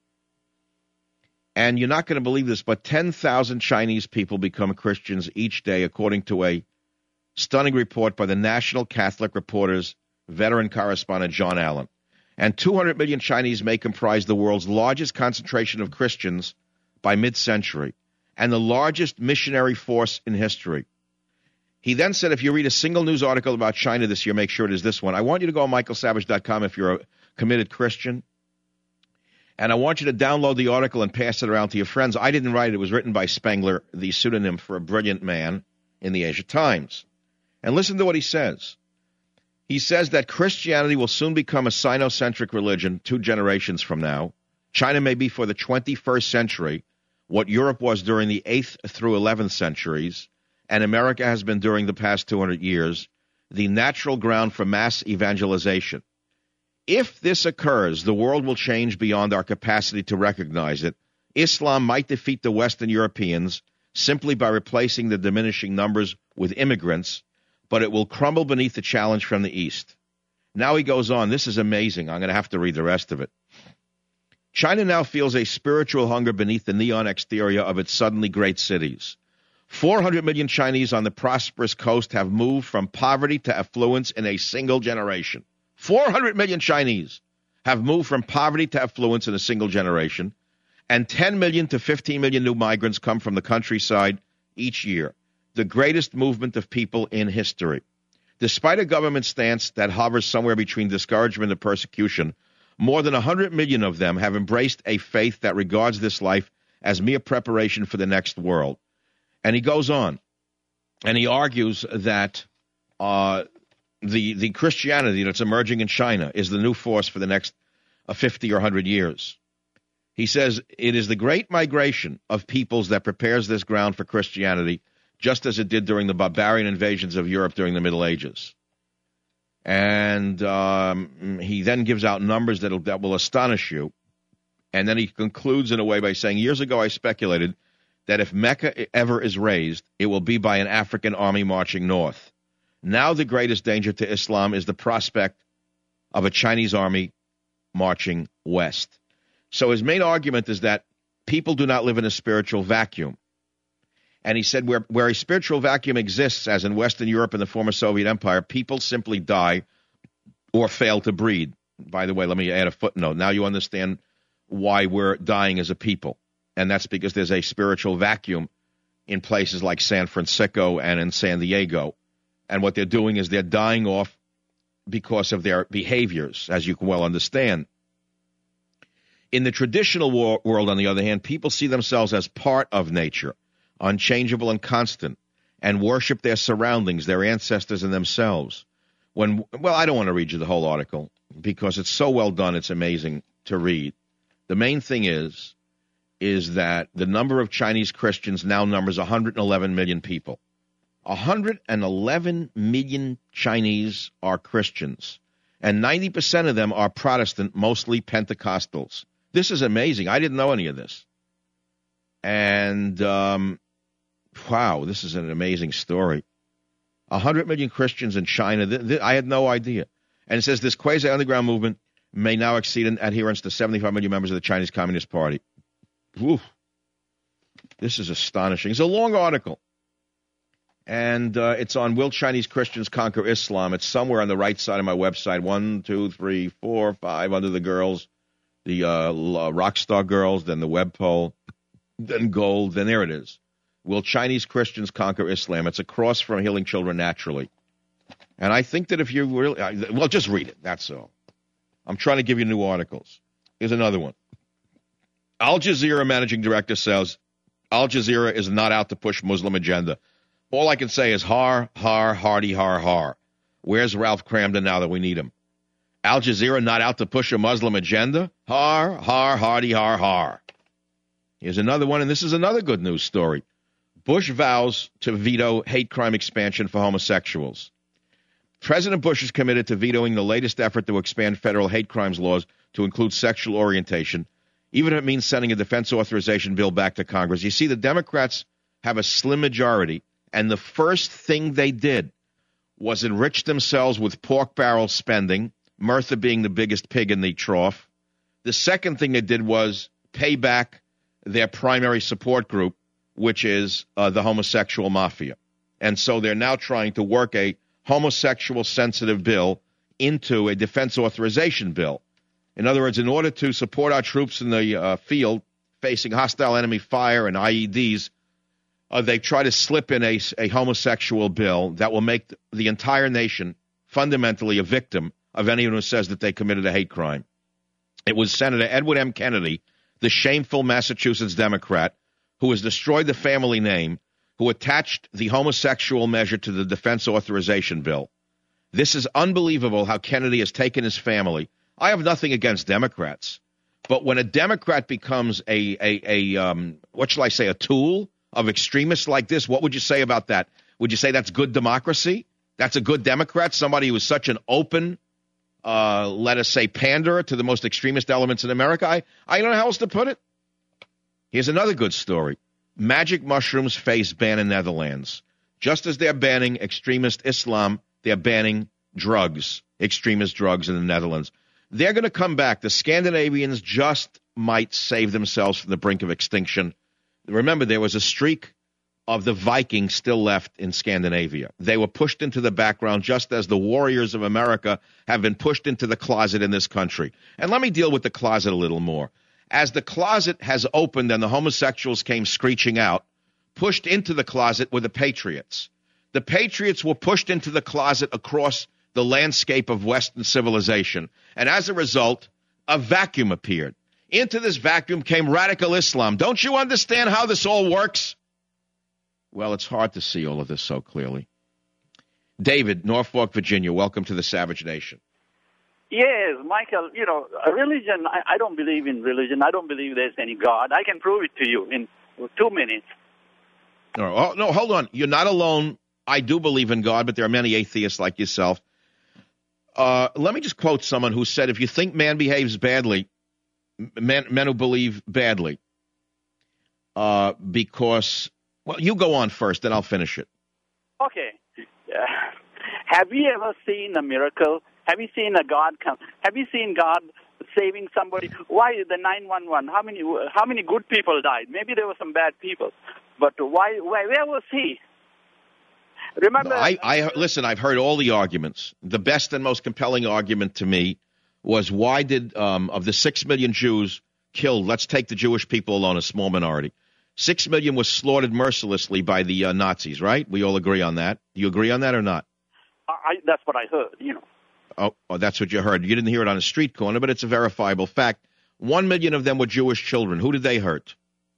[SPEAKER 5] And you're not going to believe this, but ten thousand Chinese people become Christians each day, according to a stunning report by the National Catholic Reporter's veteran correspondent John Allen. And two hundred million Chinese may comprise the world's largest concentration of Christians by mid-century and the largest missionary force in history. He then said, if you read a single news article about China this year, make sure it is this one. I want you to go on michael savage dot com if you're a committed Christian. And I want you to download the article and pass it around to your friends. I didn't write it. It was written by Spengler, the pseudonym for a brilliant man in the Asia Times. And listen to what he says. He says that Christianity will soon become a Sinocentric religion two generations from now. China may be for the twenty-first century what Europe was during the eighth through eleventh centuries, and America has been during the past two hundred years, the natural ground for mass evangelization. If this occurs, the world will change beyond our capacity to recognize it. Islam might defeat the Western Europeans simply by replacing the diminishing numbers with immigrants, but it will crumble beneath the challenge from the East. Now he goes on. This is amazing. I'm going to have to read the rest of it. China now feels a spiritual hunger beneath the neon exterior of its suddenly great cities. four hundred million Chinese on the prosperous coast have moved from poverty to affluence in a single generation. four hundred million Chinese have moved from poverty to affluence in a single generation, and ten million to fifteen million new migrants come from the countryside each year, the greatest movement of people in history. Despite a government stance that hovers somewhere between discouragement and persecution, more than one hundred million of them have embraced a faith that regards this life as mere preparation for the next world. And he goes on, and he argues that uh, the the Christianity that's emerging in China is the new force for the next uh, fifty or one hundred years. He says it is the great migration of peoples that prepares this ground for Christianity, just as it did during the barbarian invasions of Europe during the Middle Ages. And um, he then gives out numbers that'll, that will astonish you. And then he concludes in a way by saying, years ago I speculated that if Mecca ever is razed, it will be by an African army marching north. Now the greatest danger to Islam is the prospect of a Chinese army marching west. So his main argument is that people do not live in a spiritual vacuum. And he said where, where a spiritual vacuum exists, as in Western Europe and the former Soviet Empire, people simply die or fail to breed. By the way, let me add a footnote. Now you understand why we're dying as a people. And that's because there's a spiritual vacuum in places like San Francisco and in San Diego. And what they're doing is they're dying off because of their behaviors, as you can well understand. In the traditional war- world, on the other hand, people see themselves as part of nature, unchangeable and constant, and worship their surroundings, their ancestors, and themselves. When, well, I don't want to read you the whole article because it's so well done, it's amazing to read. The main thing is, is that the number of Chinese Christians now numbers one hundred eleven million people. one hundred eleven million Chinese are Christians, and ninety percent of them are Protestant, mostly Pentecostals. This is amazing. I didn't know any of this. And, um, wow, this is an amazing story. one hundred million Christians in China. Th- th- I had no idea. And it says this quasi-underground movement may now exceed in adherence to seventy-five million members of the Chinese Communist Party. Whew. This is astonishing. It's a long article. And uh, it's on Will Chinese Christians Conquer Islam? It's somewhere on the right side of my website. One, two, three, four, five, under the girls, the uh, rock star girls, then the web poll, then gold, then there it is. Will Chinese Christians Conquer Islam? It's a cross from Healing Children Naturally. And I think that if you really, well, just read it. That's all. I'm trying to give you new articles. Here's another one. Al Jazeera managing director says, Al Jazeera is not out to push Muslim agenda. All I can say is har, har, hardy, har, har. Where's Ralph Cramden now that we need him? Al Jazeera not out to push a Muslim agenda? Har, har, hardy, har, har. Here's another one, and this is another good news story. Bush vows to veto hate crime expansion for homosexuals. President Bush is committed to vetoing the latest effort to expand federal hate crimes laws to include sexual orientation, even if it means sending a defense authorization bill back to Congress. You see, the Democrats have a slim majority, and the first thing they did was enrich themselves with pork barrel spending, Murtha being the biggest pig in the trough. The second thing they did was pay back their primary support group, which is uh, the homosexual mafia. And so they're now trying to work a homosexual-sensitive bill into a defense authorization bill. In other words, in order to support our troops in the uh, field facing hostile enemy fire and I E Ds, uh, they try to slip in a, a homosexual bill that will make the entire nation fundamentally a victim of anyone who says that they committed a hate crime. It was Senator Edward M. Kennedy, the shameful Massachusetts Democrat, who has destroyed the family name, who attached the homosexual measure to the defense authorization bill. This is unbelievable how Kennedy has taken his family. I have nothing against Democrats, but when a Democrat becomes a, a, a um, what shall I say, a tool of extremists like this, what would you say about that? Would you say that's good democracy? That's a good Democrat, somebody who is such an open, uh, let us say, panderer to the most extremist elements in America? I, I don't know how else to put it. Here's another good story. Magic mushrooms face ban in Netherlands. Just as they're banning extremist Islam, they're banning drugs, extremist drugs in the Netherlands. They're going to come back. The Scandinavians just might save themselves from the brink of extinction. Remember, there was a streak of the Vikings still left in Scandinavia. They were pushed into the background just as the warriors of America have been pushed into the closet in this country. And let me deal with the closet a little more. As the closet has opened and the homosexuals came screeching out, pushed into the closet were the patriots. The patriots were pushed into the closet across the landscape of Western civilization. And as a result, a vacuum appeared. Into this vacuum came radical Islam. Don't you understand how this all works? Well, it's hard to see all of this so clearly. David, Norfolk, Virginia, welcome to the Savage Nation.
[SPEAKER 16] Yes, Michael, you know, religion, I, I don't believe in religion. I don't believe there's any God. I can prove it to you in two minutes.
[SPEAKER 5] No, oh, no, hold on. You're not alone. I do believe in God, but there are many atheists like yourself. Uh, let me just quote someone who said, if you think man behaves badly, men, men who believe badly, uh, because, well, you go on first, then I'll finish it.
[SPEAKER 16] Okay. Uh, have you ever seen a miracle? Have you seen a God come? Have you seen God saving somebody? Why the nine one one? How many how many good people died? Maybe there were some bad people, but why? why where was he? Remember?
[SPEAKER 5] I, I listen. I've heard all the arguments. The best and most compelling argument to me was why did um, of the six million Jews killed? Let's take the Jewish people alone, a small minority. Six million was slaughtered mercilessly by the uh, Nazis, right? We all agree on that. Do you agree on that or not?
[SPEAKER 16] I, that's what I heard. You know.
[SPEAKER 5] Oh, oh, that's what you heard. You didn't hear it on a street corner, but it's a verifiable fact. One million of them were Jewish children. Who did they hurt?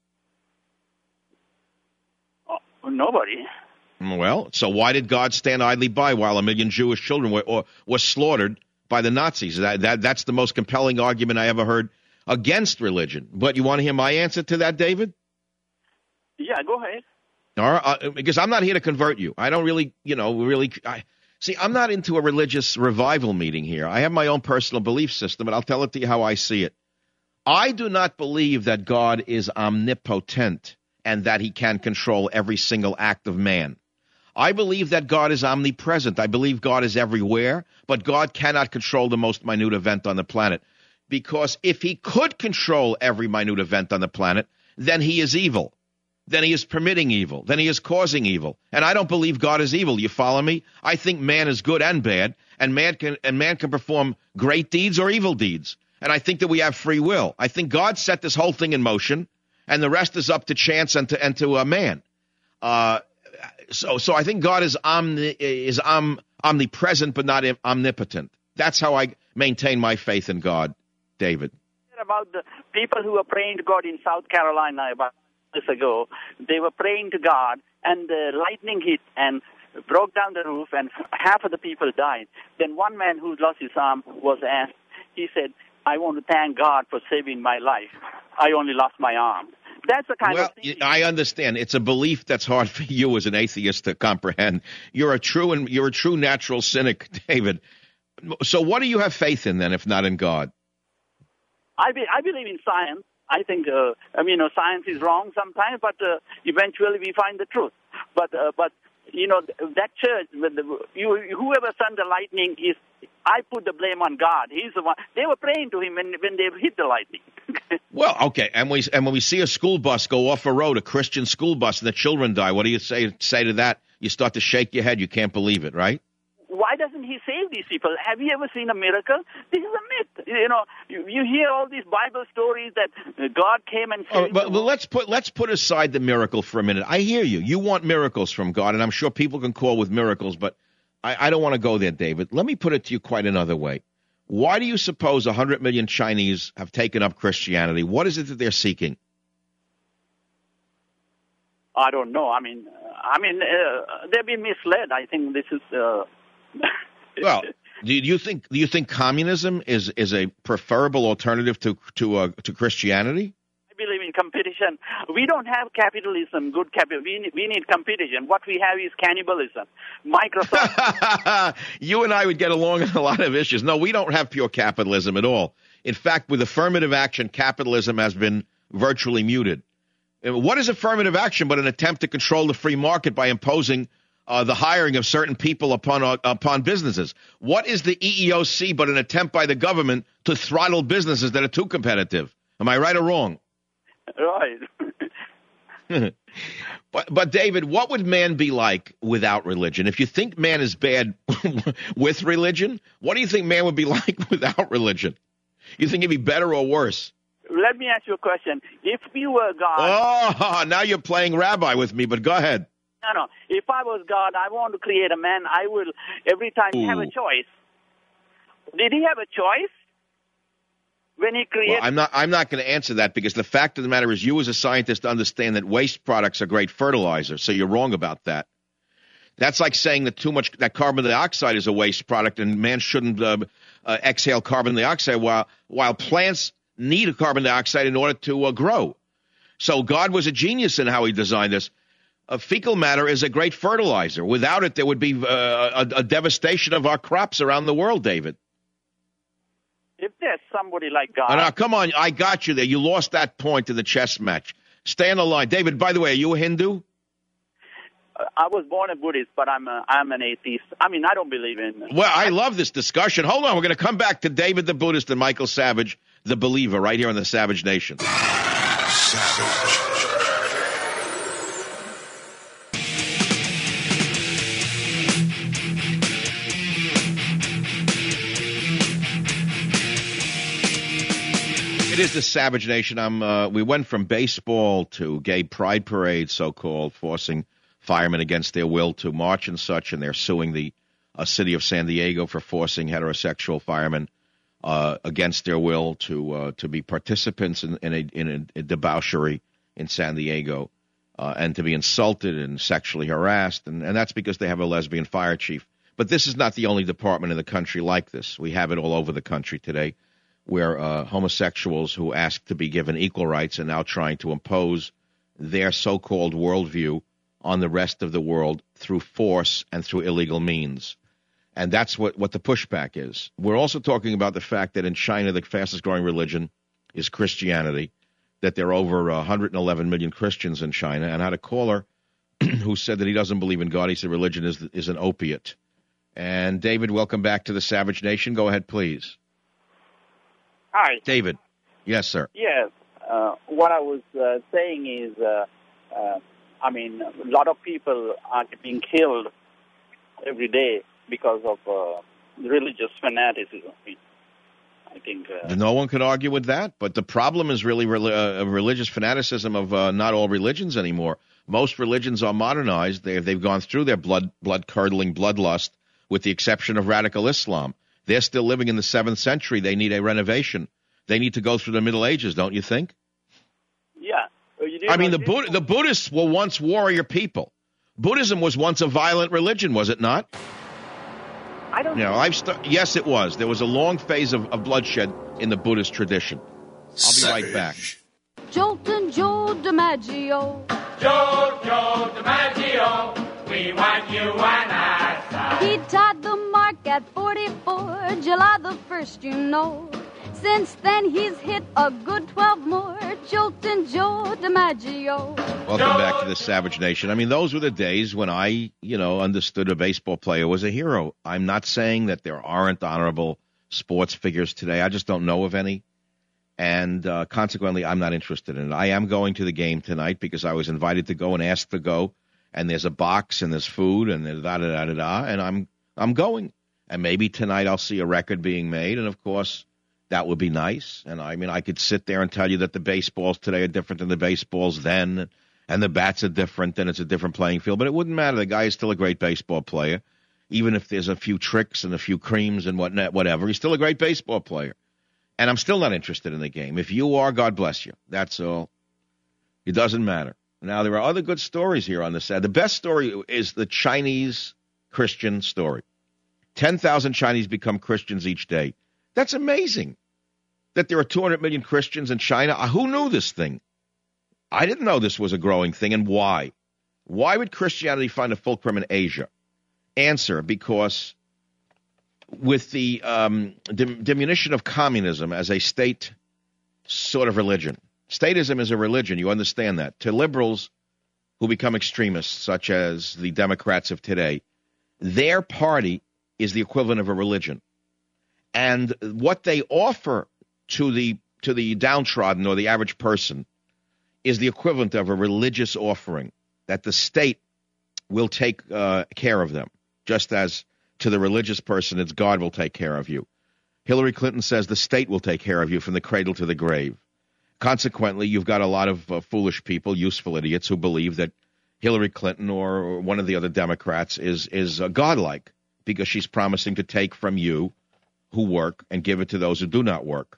[SPEAKER 16] Oh, nobody.
[SPEAKER 5] Well, so why did God stand idly by while a million Jewish children were, or, were slaughtered by the Nazis? That, that That's the most compelling argument I ever heard against religion. But you want to hear my answer to that, David?
[SPEAKER 16] Yeah, go ahead.
[SPEAKER 5] All right, uh, because I'm not here to convert you. I don't really, you know, really... I, See, I'm not into a religious revival meeting here. I have my own personal belief system, and I'll tell it to you how I see it. I do not believe that God is omnipotent and that he can control every single act of man. I believe that God is omnipresent. I believe God is everywhere, but God cannot control the most minute event on the planet. Because if he could control every minute event on the planet, then he is evil. Then he is permitting evil. Then he is causing evil. And I don't believe God is evil. You follow me? I think man is good and bad, and man can and man can perform great deeds or evil deeds. And I think that we have free will. I think God set this whole thing in motion, and the rest is up to chance and to and to a man. Uh, so so I think God is omni is om, omnipresent but not omnipotent. That's how I maintain my faith in God, David.
[SPEAKER 16] About the people who were praying to God in South Carolina about ago, they were praying to God, and the lightning hit, and broke down the roof, and half of the people died. Then one man who lost his arm was asked, he said, I want to thank God for saving my life. I only lost my arm. That's the kind
[SPEAKER 5] well,
[SPEAKER 16] of thing.
[SPEAKER 5] I understand. It's a belief that's hard for you as an atheist to comprehend. You're a true and you're a true natural cynic, David. So what do you have faith in then, if not in God?
[SPEAKER 16] I, be, I believe in science. I think, uh, I mean, you know, science is wrong sometimes, but uh, eventually we find the truth. But, uh, but you know, that church, with the, you, whoever sent the lightning is, I put the blame on God. He's the one. They were praying to him when, when they hit the lightning.
[SPEAKER 5] Well, okay, and we and when we see a school bus go off a road, a Christian school bus, and the children die, what do you say say to that? You start to shake your head. You can't believe it, right?
[SPEAKER 16] Why doesn't he save these people? Have you ever seen a miracle? This is a myth. You know, you, you hear all these Bible stories that God came and saved.
[SPEAKER 5] All right, but, but let's put let's put aside the miracle for a minute. I hear you. You want miracles from God, and I'm sure people can call with miracles, but I, I don't want to go there, David. Let me put it to you quite another way. Why do you suppose one hundred million Chinese have taken up Christianity? What is it that they're seeking?
[SPEAKER 16] I don't know. I mean, I mean, uh, they've been misled. I think this is. Uh...
[SPEAKER 5] Well, do you think do you think communism is, is a preferable alternative to to uh, to Christianity?
[SPEAKER 16] I believe in competition. We don't have capitalism, good capital. We need, we need competition. What we have is cannibalism. Microsoft.
[SPEAKER 5] You and I would get along on a lot of issues. No, we don't have pure capitalism at all. In fact, with affirmative action, capitalism has been virtually muted. What is affirmative action but an attempt to control the free market by imposing uh, the hiring of certain people upon uh, upon businesses? What is the E E O C but an attempt by the government to throttle businesses that are too competitive? Am I right or wrong?
[SPEAKER 16] Right.
[SPEAKER 5] but, but, David, what would man be like without religion? If you think man is bad with religion, what do you think man would be like without religion? You think he'd be better or worse?
[SPEAKER 16] Let me ask you a question. If you were God...
[SPEAKER 5] Oh, now you're playing rabbi with me, but go ahead.
[SPEAKER 16] No, no. If I was God, I want to create a man. I will, every time, Ooh. have a choice. Did he have a choice? When he created...
[SPEAKER 5] Well, I'm not I'm not going to answer that because the fact of the matter is you as a scientist understand that waste products are great fertilizer, so you're wrong about that. That's like saying that too much that carbon dioxide is a waste product and man shouldn't uh, uh, exhale carbon dioxide while while plants need a carbon dioxide in order to uh, grow. So God was a genius in how he designed this. Uh, fecal matter is a great fertilizer. Without it, there would be uh, a, a devastation of our crops around the world, David.
[SPEAKER 16] If there's somebody like God...
[SPEAKER 5] Oh, now, come on, I got you there. You lost that point in the chess match. Stay on the line. David, by the way, are you a Hindu?
[SPEAKER 16] Uh, I was born a Buddhist, but I'm a, I'm an atheist. I mean, I don't believe in...
[SPEAKER 5] Well, I love this discussion. Hold on, we're going to come back to David the Buddhist and Michael Savage, the believer, right here on the Savage Nation. Savage. It is the Savage Nation. I'm. Uh, we went from baseball to gay pride parade, so-called, forcing firemen against their will to march and such, and they're suing the uh, city of San Diego for forcing heterosexual firemen uh, against their will to uh, to be participants in, in, a, in a, a debauchery in San Diego uh, and to be insulted and sexually harassed, and, and that's because they have a lesbian fire chief. But this is not the only department in the country like this. We have it all over the country today, where uh, homosexuals who ask to be given equal rights are now trying to impose their so-called worldview on the rest of the world through force and through illegal means. And that's what, what the pushback is. We're also talking about the fact that in China, the fastest-growing religion is Christianity, that there are over one hundred eleven million Christians in China. And I had a caller who said that he doesn't believe in God. He said religion is is an opiate. And, David, welcome back to the Savage Nation. Go ahead, please.
[SPEAKER 16] Hi.
[SPEAKER 5] David. Yes, sir.
[SPEAKER 16] Yes. Uh, what I was uh, saying is, uh, uh, I mean, a lot of people are being killed every day because of uh, religious fanaticism. I think. Uh,
[SPEAKER 5] no one could argue with that, but the problem is really re- uh, religious fanaticism of uh, not all religions anymore. Most religions are modernized. They've, they've gone through their blood, blood-curdling bloodlust, with the exception of radical Islam. They're still living in the seventh century. They need a renovation. They need to go through the Middle Ages, don't you think?
[SPEAKER 16] Yeah.
[SPEAKER 5] I mean, the Bud- the Buddhists were once warrior people Buddhism was once a violent religion, was it not?
[SPEAKER 15] I don't
[SPEAKER 5] You know, I've st- yes, it was. There was a long phase of, of bloodshed in the Buddhist tradition. I'll be right back.
[SPEAKER 9] Joltin' Joe DiMaggio.
[SPEAKER 10] Joe, Joe DiMaggio, we want you and I.
[SPEAKER 9] He tied the mark at forty-four, July the first, you know. Since then he's hit a good twelve more, Joltin' Joe DiMaggio.
[SPEAKER 5] Welcome back to the Savage Nation. I mean, those were the days when I, you know, understood a baseball player was a hero. I'm not saying that there aren't honorable sports figures today. I just don't know of any. And uh, consequently, I'm not interested in it. I am going to the game tonight because I was invited to go and asked to go. And there's a box and there's food and there's da da da da da. And I'm I'm going. And maybe tonight I'll see a record being made. And of course, that would be nice. And I mean, I could sit there and tell you that the baseballs today are different than the baseballs then, and the bats are different, and it's a different playing field. But it wouldn't matter. The guy is still a great baseball player. Even if there's a few tricks and a few creams and whatnot, whatever, he's still a great baseball player. And I'm still not interested in the game. If you are, God bless you. That's all. It doesn't matter. Now, there are other good stories here on this side. The best story is the Chinese Christian story. ten thousand Chinese become Christians each day. That's amazing. That there are two hundred million Christians in China. Who knew this thing? I didn't know this was a growing thing, and why? Why would Christianity find a fulcrum in Asia? Answer, because with the um, dim- diminution of communism as a state sort of religion, statism is a religion, you understand that. To liberals who become extremists, such as the Democrats of today, their party is the equivalent of a religion. And what they offer to the to the downtrodden or the average person is the equivalent of a religious offering, that the state will take uh, care of them, just as to the religious person, it's God will take care of you. Hillary Clinton says the state will take care of you from the cradle to the grave. Consequently, you've got a lot of uh, foolish people, useful idiots, who believe that Hillary Clinton or one of the other Democrats is, is uh, godlike because she's promising to take from you who work and give it to those who do not work.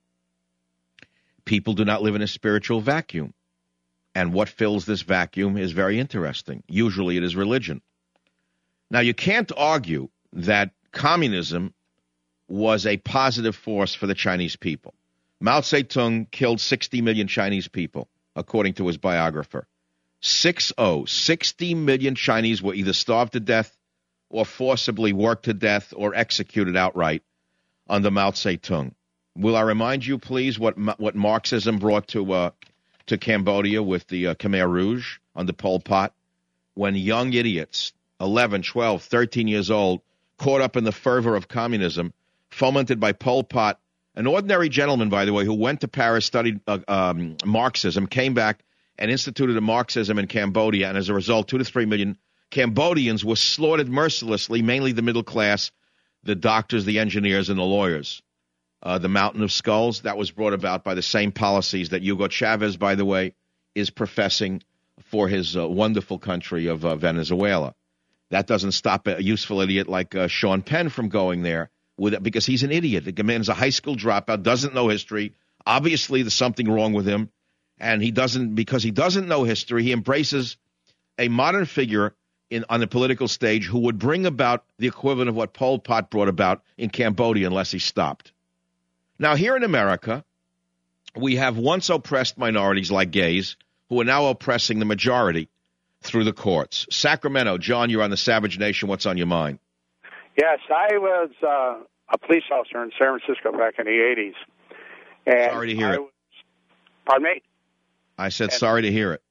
[SPEAKER 5] People do not live in a spiritual vacuum. And what fills this vacuum is very interesting. Usually it is religion. Now, you can't argue that communism was a positive force for the Chinese people. Mao Zedong killed sixty million Chinese people, according to his biographer. six oh, sixty million Chinese were either starved to death or forcibly worked to death or executed outright under Mao Zedong. Will I remind you, please, what what Marxism brought to uh, to Cambodia with the uh, Khmer Rouge under Pol Pot? When young idiots, eleven, twelve, thirteen years old, caught up in the fervor of communism, fomented by Pol Pot, an ordinary gentleman, by the way, who went to Paris, studied uh, um, Marxism, came back and instituted a Marxism in Cambodia, and as a result, two to three million Cambodians were slaughtered mercilessly, mainly the middle class, the doctors, the engineers, and the lawyers. Uh, the Mountain of Skulls, that was brought about by the same policies that Hugo Chavez, by the way, is professing for his uh, wonderful country of uh, Venezuela. That doesn't stop a useful idiot like uh, Sean Penn from going there with it because he's an idiot. The man is a high school dropout, doesn't know history. Obviously, there's something wrong with him. And he doesn't, because he doesn't know history, he embraces a modern figure in on the political stage who would bring about the equivalent of what Pol Pot brought about in Cambodia unless he stopped. Now, here in America, we have once oppressed minorities like gays who are now oppressing the majority through the courts. Sacramento, John, you're on the Savage Nation. What's on your mind?
[SPEAKER 17] Yes, I was uh, a police officer in San Francisco back in the eighties. And
[SPEAKER 5] sorry to hear
[SPEAKER 17] I
[SPEAKER 5] it.
[SPEAKER 17] Was, pardon me?
[SPEAKER 5] I said and, sorry to hear it.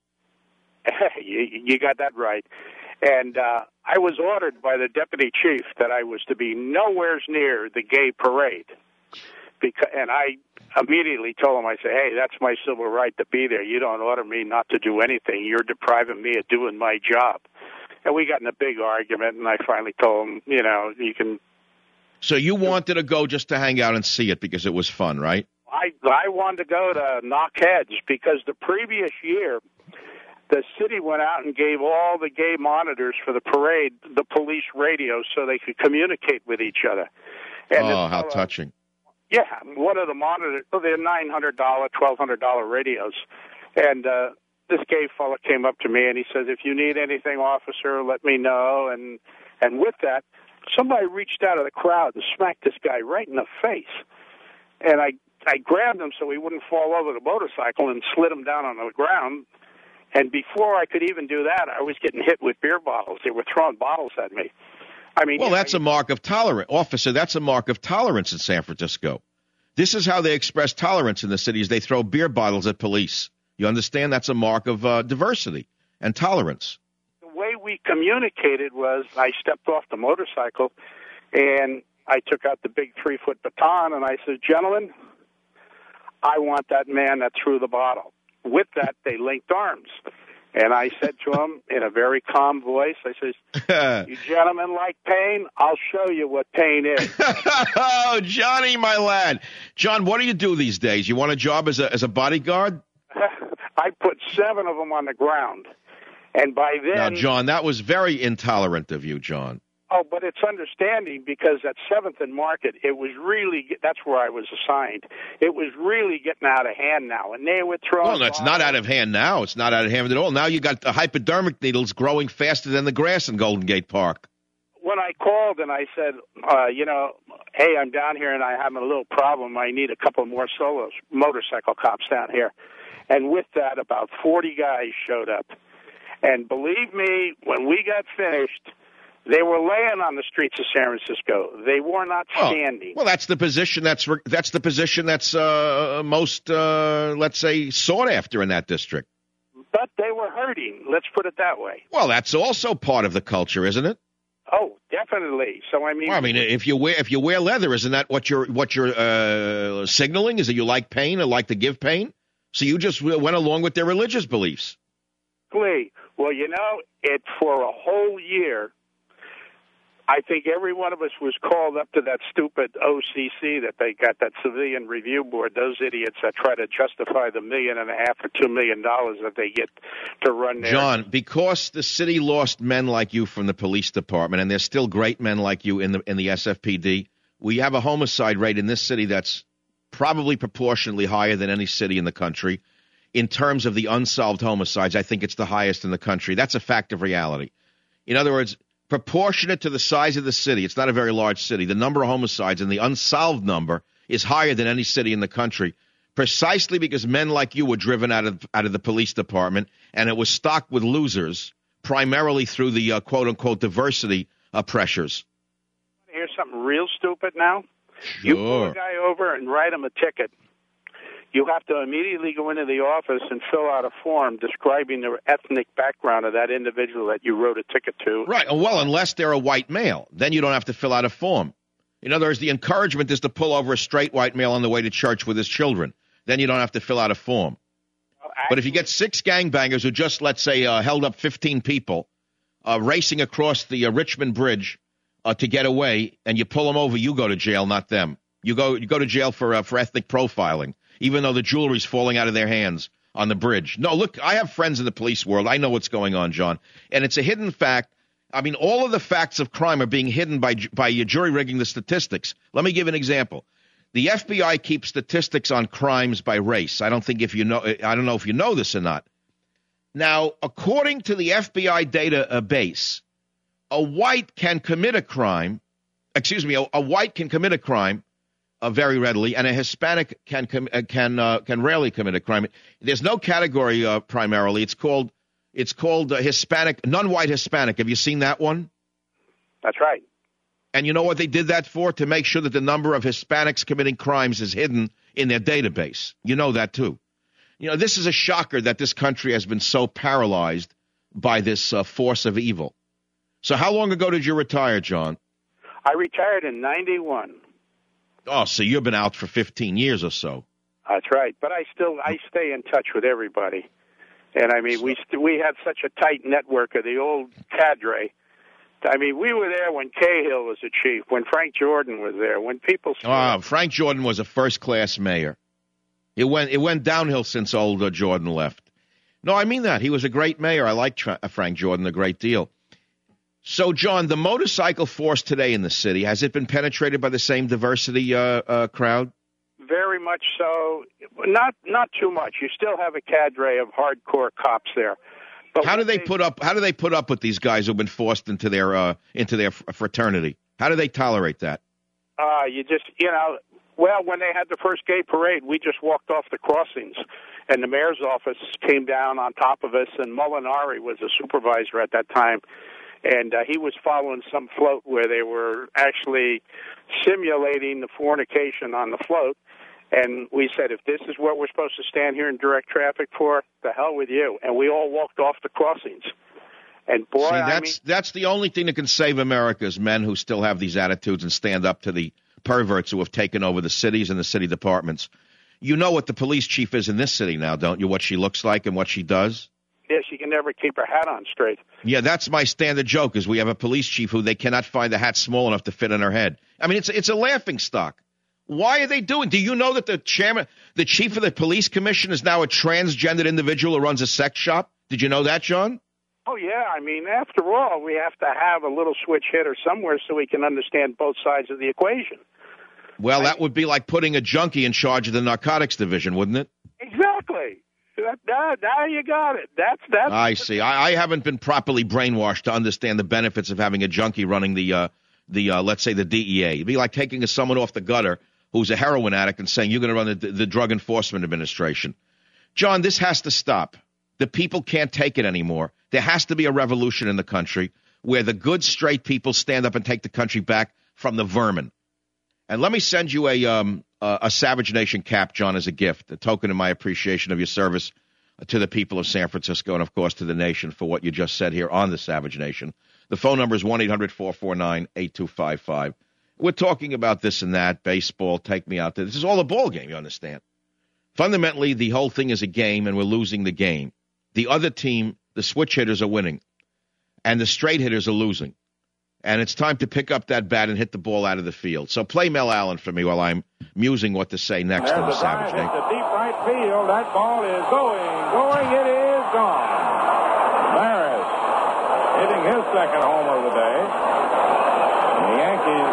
[SPEAKER 17] you, you got that right. And uh, I was ordered by the deputy chief that I was to be nowhere near the gay parade. Because, and I immediately told him, I said, hey, that's my civil right to be there. You don't order me not to do anything. You're depriving me of doing my job. And we got in a big argument, and I finally told him, you know, you can...
[SPEAKER 5] So you wanted to go just to hang out and see it because it was fun, right?
[SPEAKER 17] I, I wanted to go to knock heads because the previous year, the city went out and gave all the gay monitors for the parade the police radios so they could communicate with each other. And
[SPEAKER 5] oh, how touching.
[SPEAKER 17] Yeah, one of the monitors, well, they're nine hundred dollars, twelve hundred dollars radios. And uh, this gay fella came up to me and he says, "If you need anything, officer, let me know." And and with that, somebody reached out of the crowd and smacked this guy right in the face. And I I grabbed him so he wouldn't fall over the motorcycle and slid him down on the ground. And before I could even do that, I was getting hit with beer bottles. They were throwing bottles at me. I mean,
[SPEAKER 5] well, that's know, a mark of tolerance, officer. That's a mark of tolerance in San Francisco. This is how they express tolerance in the cities. They throw beer bottles at police. You understand? That's a mark of uh, diversity and tolerance.
[SPEAKER 17] The way we communicated was I stepped off the motorcycle and I took out the big three-foot baton and I said, "Gentlemen, I want that man that threw the bottle." With that, they linked arms. And I said to him in a very calm voice, I says, "You gentlemen like pain? I'll show you what pain is."
[SPEAKER 5] Oh, Johnny, my lad. John, what do you do these days? You want a job as a as a bodyguard?
[SPEAKER 17] I put seven of them on the ground. And by then...
[SPEAKER 5] Now, John, that was very intolerant of you, John.
[SPEAKER 17] Oh, but it's understanding because at seventh and Market, it was really, that's where I was assigned. It was really getting out of hand now, and they were throwing...
[SPEAKER 5] Well, no, it's not out of hand now. It's not out of hand at all. Now you got the hypodermic needles growing faster than the grass in Golden Gate Park.
[SPEAKER 17] When I called and I said, uh, you know, "Hey, I'm down here and I'm having a little problem. I need a couple more solos, motorcycle cops down here." And with that, about forty guys showed up. And believe me, when we got finished... they were laying on the streets of San Francisco. They were not standing.
[SPEAKER 5] Well, well that's the position that's that's the position that's uh, most, uh, let's say, sought after in that district.
[SPEAKER 17] But they were hurting. Let's put it that way.
[SPEAKER 5] Well, that's also part of the culture, isn't it?
[SPEAKER 17] Oh, definitely. So I mean,
[SPEAKER 5] well, I mean, if you wear if you wear leather, isn't that what you're what you're uh, signaling? Is that you like pain or like to give pain? So you just went along with their religious beliefs.
[SPEAKER 17] Well, you know, it for a whole year. I think every one of us was called up to that stupid O C C that they got, that Civilian Review Board, those idiots that try to justify the million and a half or two million dollars that they get to run there.
[SPEAKER 5] John, because the city lost men like you from the police department, and there's still great men like you in the in the S F P D, we have a homicide rate in this city that's probably proportionately higher than any city in the country. In terms of the unsolved homicides, I think it's the highest in the country. That's a fact of reality. In other words, proportionate to the size of the city, it's not a very large city, the number of homicides and the unsolved number is higher than any city in the country, precisely because men like you were driven out of out of the police department, and it was stocked with losers, primarily through the uh, quote-unquote diversity uh, pressures.
[SPEAKER 17] Here's something real stupid now.
[SPEAKER 5] Sure.
[SPEAKER 17] You pull a guy over and write him a ticket. You have to immediately go into the office and fill out a form describing the ethnic background of that individual that you wrote a ticket to.
[SPEAKER 5] Right. Well, unless they're a white male, then you don't have to fill out a form. In other words, the encouragement is to pull over a straight white male on the way to church with his children. Then you don't have to fill out a form.
[SPEAKER 17] Well, actually,
[SPEAKER 5] but if you get six gangbangers who just, let's say, uh, held up fifteen people uh, racing across the uh, Richmond Bridge uh, to get away, and you pull them over, you go to jail, not them. You go you go to jail for uh, for ethnic profiling, even though the jewelry's falling out of their hands on the bridge. No, look, I have friends in the police world. I know what's going on, John. And it's a hidden fact. I mean, all of the facts of crime are being hidden by by jury rigging the statistics. Let me give an example. The F B I keeps statistics on crimes by race. I don't think if you know, I don't know if you know this or not. Now, according to the F B I database, a white can commit a crime. Excuse me, a, a white can commit a crime Uh, very readily, and a Hispanic can com- uh, can uh, can rarely commit a crime. There's no category uh, primarily. It's called it's called uh, Hispanic, non-white Hispanic. Have you seen that one?
[SPEAKER 17] That's right.
[SPEAKER 5] And you know what they did that for? To make sure that the number of Hispanics committing crimes is hidden in their database. You know that too. You know, this is a shocker that this country has been so paralyzed by this uh, force of evil. So how long ago did you retire, John?
[SPEAKER 17] I retired in ninety-one.
[SPEAKER 5] Oh, so you've been out for fifteen years or so.
[SPEAKER 17] That's right. But I still I stay in touch with everybody. And, I mean, we st- we had such a tight network of the old cadre. I mean, we were there when Cahill was the chief, when Frank Jordan was there, when people...
[SPEAKER 5] Oh, Frank Jordan was a first-class mayor. It went it went downhill since old uh, Jordan left. No, I mean that. He was a great mayor. I like Tra- Frank Jordan a great deal. So, John, the motorcycle force today in the city, has it been penetrated by the same diversity uh, uh, crowd?
[SPEAKER 17] very much so. Not not too much. You still have a cadre of hardcore cops there. But
[SPEAKER 5] how do they, they put up? How do they put up with these guys who've been forced into their uh, into their fraternity? How do they tolerate that?
[SPEAKER 17] Uh, you just you know. Well, when they had the first gay parade, we just walked off the crossings, and the mayor's office came down on top of us, and Molinari was a supervisor at that time, and uh, he was following some float where they were actually simulating the fornication on the float, and we said, if this is what we're supposed to stand here in direct traffic for, the hell with you, and we all walked off the crossings. And boy,
[SPEAKER 5] See, that's,
[SPEAKER 17] I mean,
[SPEAKER 5] that's the only thing that can save America is men who still have these attitudes and stand up to the perverts who have taken over the cities and the city departments. You know what the police chief is in this city now, don't you? What she looks like and what she does?
[SPEAKER 17] Yeah, she can never keep her hat on straight.
[SPEAKER 5] Yeah, that's my standard joke is we have a police chief who they cannot find a hat small enough to fit on her head. I mean, it's it's a laughing stock. Why are they doing? Do you know that the chairman, the chief of the police commission is now a transgendered individual who runs a sex shop? Did you know that, John?
[SPEAKER 17] Oh, yeah. I mean, after all, we have to have a little switch hitter somewhere so we can understand both sides of the equation.
[SPEAKER 5] Well, that would be like putting a junkie in charge of the narcotics division, wouldn't it?
[SPEAKER 17] Exactly. That, that, now you got it. That's that's.
[SPEAKER 5] I see. I, I haven't been properly brainwashed to understand the benefits of having a junkie running the, uh, the uh, let's say, the D E A. It'd be like taking someone off the gutter who's a heroin addict and saying, you're going to run the, the Drug Enforcement Administration. John, this has to stop. The people can't take it anymore. There has to be a revolution in the country where the good, straight people stand up and take the country back from the vermin. And let me send you a um, a, a Savage Nation cap, John, as a gift, a token of my appreciation of your service to the people of San Francisco and, of course, to the nation for what you just said here on the Savage Nation. The phone number is one eight hundred four four nine eight two five five. We're talking about this and that, baseball, take me out there. This is all a ball game, you understand. Fundamentally, the whole thing is a game, and we're losing the game. The other team, the switch hitters, are winning, and the straight hitters are losing. And it's time to pick up that bat and hit the ball out of the field. So play Mel Allen for me while I'm musing what to say next
[SPEAKER 4] There's
[SPEAKER 5] on the
[SPEAKER 4] a
[SPEAKER 5] Savage
[SPEAKER 4] drive
[SPEAKER 5] Nation.
[SPEAKER 4] into deep right field. That ball is going, going. It is gone. Maris hitting his second homer of the day. And the Yankees'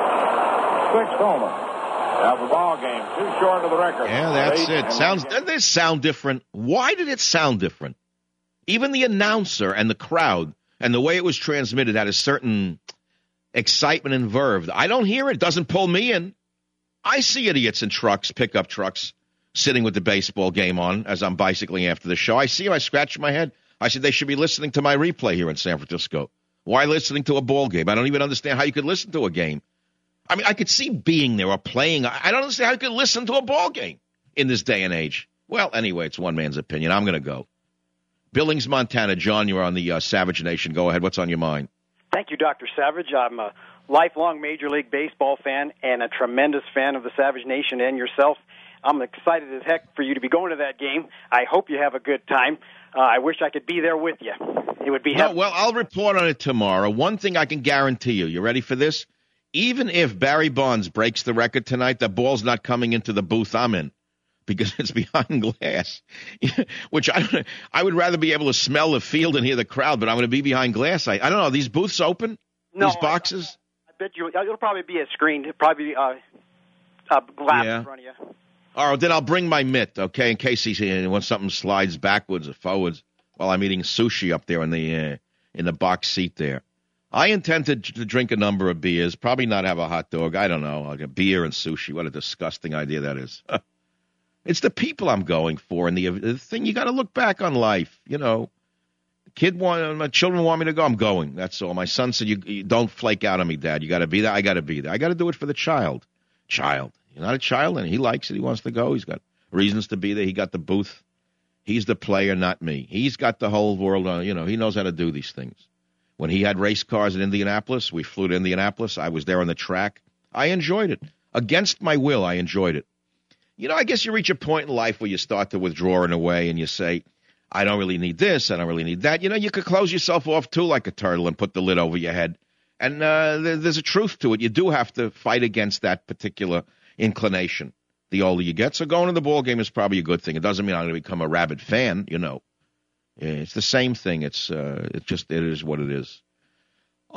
[SPEAKER 4] sixth homer. Have a ball game. Too short of the record.
[SPEAKER 5] Yeah, that's it. Sounds doesn't it sound different? Why did it sound different? Even the announcer and the crowd and the way it was transmitted had a certain excitement and verve. I don't hear it. It doesn't pull me in. I see idiots in trucks, pickup trucks, sitting with the baseball game on as I'm bicycling after the show. I see them. I scratch my head. I said they should be listening to my replay here in San Francisco. Why listening to a ball game? I don't even understand how you could listen to a game. I mean, I could see being there or playing. I don't understand how you could listen to a ball game in this day and age. Well, anyway, it's one man's opinion. I'm going to go. Billings, Montana. John, you're on the uh, Savage Nation. Go ahead. What's on your mind?
[SPEAKER 18] Thank you, Doctor Savage. I'm a lifelong Major League Baseball fan and a tremendous fan of the Savage Nation and yourself. I'm excited as heck for you to be going to that game. I hope you have a good time. Uh, I wish I could be there with you. It would be
[SPEAKER 5] no,
[SPEAKER 18] heaven.
[SPEAKER 5] well, I'll report on it tomorrow. One thing I can guarantee you. You ready for this? Even if Barry Bonds breaks the record tonight, the ball's not coming into the booth I'm in because it's behind glass, which I don't, I would rather be able to smell the field and hear the crowd, but I'm going to be behind glass. I, I don't know. Are these booths open?
[SPEAKER 18] No,
[SPEAKER 5] these boxes?
[SPEAKER 18] I, I bet you it'll probably be a screen. It'll probably be uh, a glass
[SPEAKER 5] Yeah.
[SPEAKER 18] in front of you.
[SPEAKER 5] All right, then I'll bring my mitt, okay, in case he's uh, when something slides backwards or forwards while I'm eating sushi up there in the uh, in the box seat there. I intend to, to drink a number of beers, probably not have a hot dog. I don't know. I'll get beer and sushi. What a disgusting idea that is. It's the people I'm going for, and the, the thing you got to look back on life. You know, the kid want my children want me to go. I'm going. That's all. My son said, "You, you don't flake out on me, Dad. You got to be there. I got to be there. I got to do it for the child. Child, you're not a child, and he likes it. He wants to go. He's got reasons to be there. He got the booth. He's the player, not me. He's got the whole world on. You know, he knows how to do these things. When he had race cars in Indianapolis, we flew to Indianapolis. I was there on the track. I enjoyed it. Against my will, I enjoyed it. You know, I guess you reach a point in life where you start to withdraw in a way and you say, I don't really need this, I don't really need that. You know, you could close yourself off, too, like a turtle and put the lid over your head. And uh, there, there's a truth to it. You do have to fight against that particular inclination the older you get. So going to the ball game is probably a good thing. It doesn't mean I'm going to become a rabid fan, you know. It's the same thing. It's uh, it just it is what it is. Uh,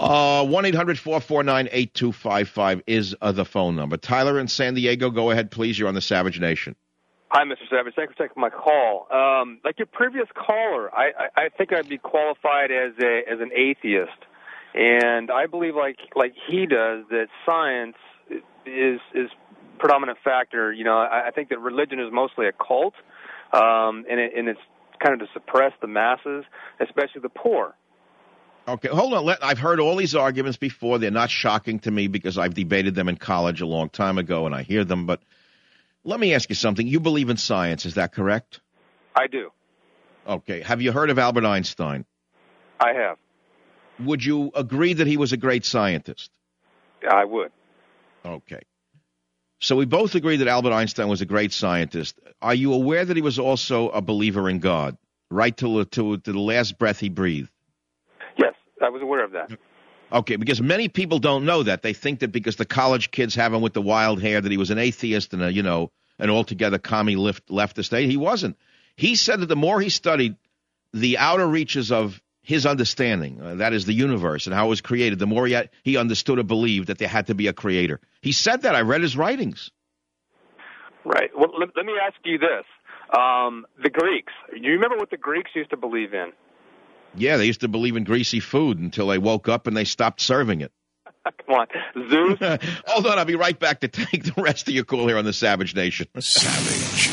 [SPEAKER 5] Uh, one eight hundred four four nine eight two five five is uh, the phone number. Tyler in San Diego, go ahead, please. You're on the Savage Nation.
[SPEAKER 19] Hi, Mister Savage. Thanks for taking my call. Um, like your previous caller, I, I, I think I'd be qualified as a as an atheist, and I believe, like like he does, that science is is predominant factor. You know, I, I think that religion is mostly a cult, um, and it, and it's kind of to suppress the masses, especially the poor.
[SPEAKER 5] Okay, hold on. Let, I've heard all these arguments before. They're not shocking to me because I've debated them in college a long time ago, and I hear them, but let me ask you something. You believe in science, is that correct?
[SPEAKER 19] I do.
[SPEAKER 5] Okay. Have you heard of Albert Einstein?
[SPEAKER 19] I have.
[SPEAKER 5] Would you agree that he was a great scientist?
[SPEAKER 19] I would.
[SPEAKER 5] Okay. So we both agree that Albert Einstein was a great scientist. Are you aware that he was also a believer in God, right to, to, to the last breath he breathed?
[SPEAKER 19] Yes, I was aware of that.
[SPEAKER 5] Okay, because many people don't know that. They think that because the college kids have him with the wild hair that he was an atheist and a, you know, an altogether commie left, leftist. He wasn't. He said that the more he studied the outer reaches of his understanding, uh, that is the universe and how it was created, the more he, had, he understood or believed that there had to be a creator. He said that. I read his writings.
[SPEAKER 19] Right. Well, let, let me ask you this. Um, the Greeks, do you remember what the Greeks used to believe in?
[SPEAKER 5] Yeah, they used to believe in greasy food until they woke up and they stopped serving it.
[SPEAKER 19] Come on. Zeus?
[SPEAKER 5] Hold on, I'll be right back to take the rest of your call here on the Savage Nation.
[SPEAKER 1] Savage.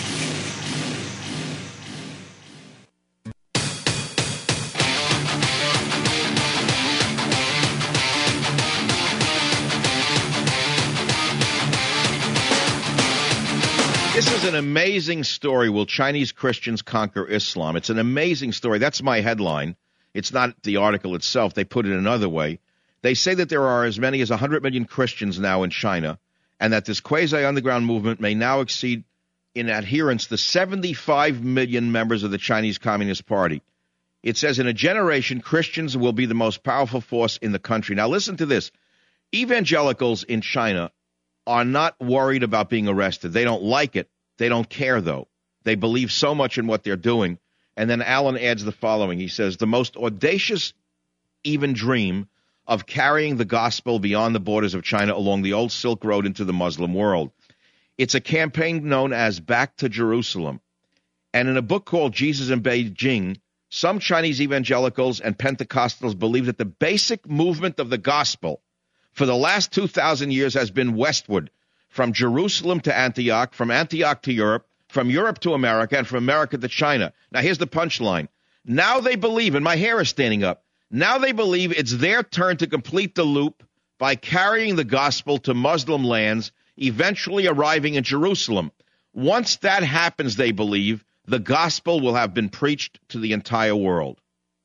[SPEAKER 5] This is an amazing story. Will Chinese Christians conquer Islam? It's an amazing story. That's my headline. It's not the article itself. They put it another way. They say that there are as many as one hundred million Christians now in China, and that this quasi-underground movement may now exceed in adherence the seventy-five million members of the Chinese Communist Party. It says in a generation, Christians will be the most powerful force in the country. Now listen to this. Evangelicals in China are not worried about being arrested. They don't like it. They don't care, though. They believe so much in what they're doing. And then Allen adds the following. He says, the most audacious even dream of carrying the gospel beyond the borders of China along the old Silk Road into the Muslim world. It's a campaign known as Back to Jerusalem. And in a book called Jesus in Beijing, some Chinese evangelicals and Pentecostals believe that the basic movement of the gospel for the last two thousand years has been westward, from Jerusalem to Antioch, from Antioch to Europe, from Europe to America, and from America to China. Now, here's the punchline. Now they believe, and my hair is standing up, now they believe it's their turn to complete the loop by carrying the gospel to Muslim lands, eventually arriving in Jerusalem. Once that happens, they believe, the gospel will have been preached to the entire world.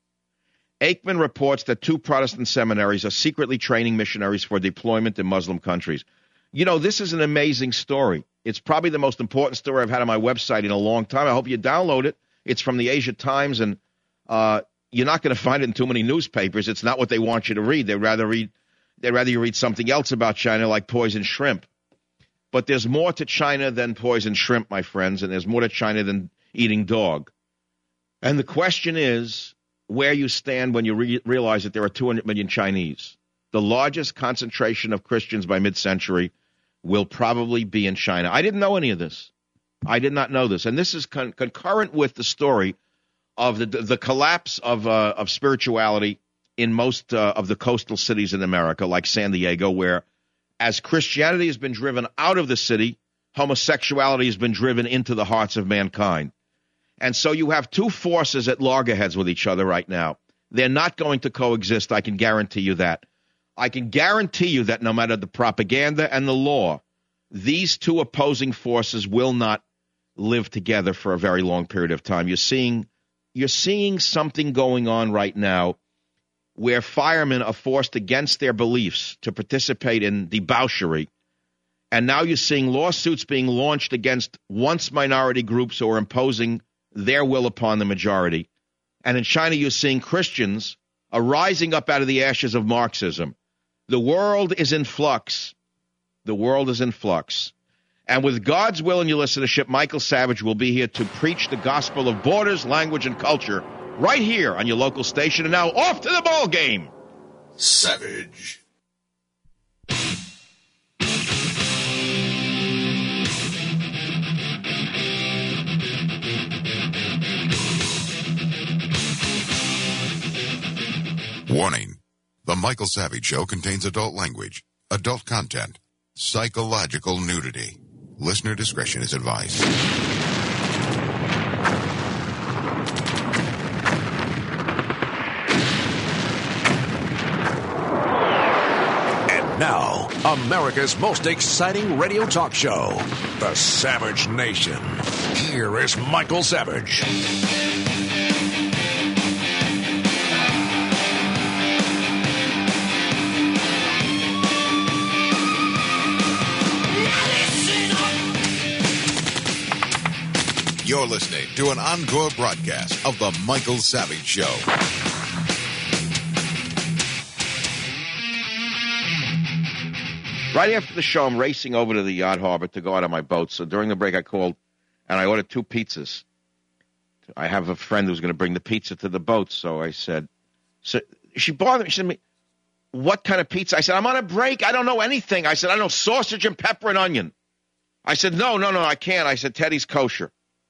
[SPEAKER 5] Aikman reports that two Protestant seminaries are secretly training missionaries for deployment in Muslim countries. You know, this is an amazing story. It's probably the most important story I've had on my website in a long time. I hope you download it. It's from the Asia Times, and uh, you're not going to find it in too many newspapers. It's not what they want you to read. They'd rather read, they'd rather you read something else about China, like poison shrimp. But there's more to China than poison shrimp, my friends, and there's more to China than eating dog. And the question is, where you stand when you re- realize that there are two hundred million Chinese. The largest concentration of Christians by mid-century will probably be in China. I didn't know any of this. I did not know this. And this is con- concurrent with the story of the the collapse of uh, of spirituality in most uh, of the coastal cities in America, like San Diego, where as Christianity has been driven out of the city, homosexuality has been driven into the hearts of mankind. And so you have two forces at loggerheads with each other right now. They're not going to coexist. I can guarantee you that. I can guarantee you that no matter the propaganda and the law, these two opposing forces will not live together for a very long period of time. You're seeing, you're seeing something going on right now where firemen are forced against their beliefs to participate in debauchery. And now you're seeing lawsuits being launched against once minority groups who are imposing their will upon the majority. And in China, you're seeing Christians are rising up out of the ashes of Marxism. The world is in flux. The world is in flux. And with God's will and your listenership, Michael Savage will be here to preach the gospel of borders, language, and culture right here on your local station. And now off to the ball game.
[SPEAKER 1] Savage. Warning. The Michael Savage Show contains adult language, adult content, psychological nudity. Listener discretion is advised.
[SPEAKER 2] And now, America's most exciting radio talk show, The Savage Nation. Here is Michael Savage.
[SPEAKER 1] You're listening to an encore broadcast of The Michael Savage Show.
[SPEAKER 5] Right after the show, I'm racing over to the yacht harbor to go out on my boat. So during the break, I called, and I ordered two pizzas. I have a friend who's going to bring the pizza to the boat. So I said, so she bothered me. She said to me, what kind of pizza? I said, I'm on a break. I don't know anything. I said, I know sausage and pepper and onion. I said, no, no, no, I can't. I said, Teddy's kosher.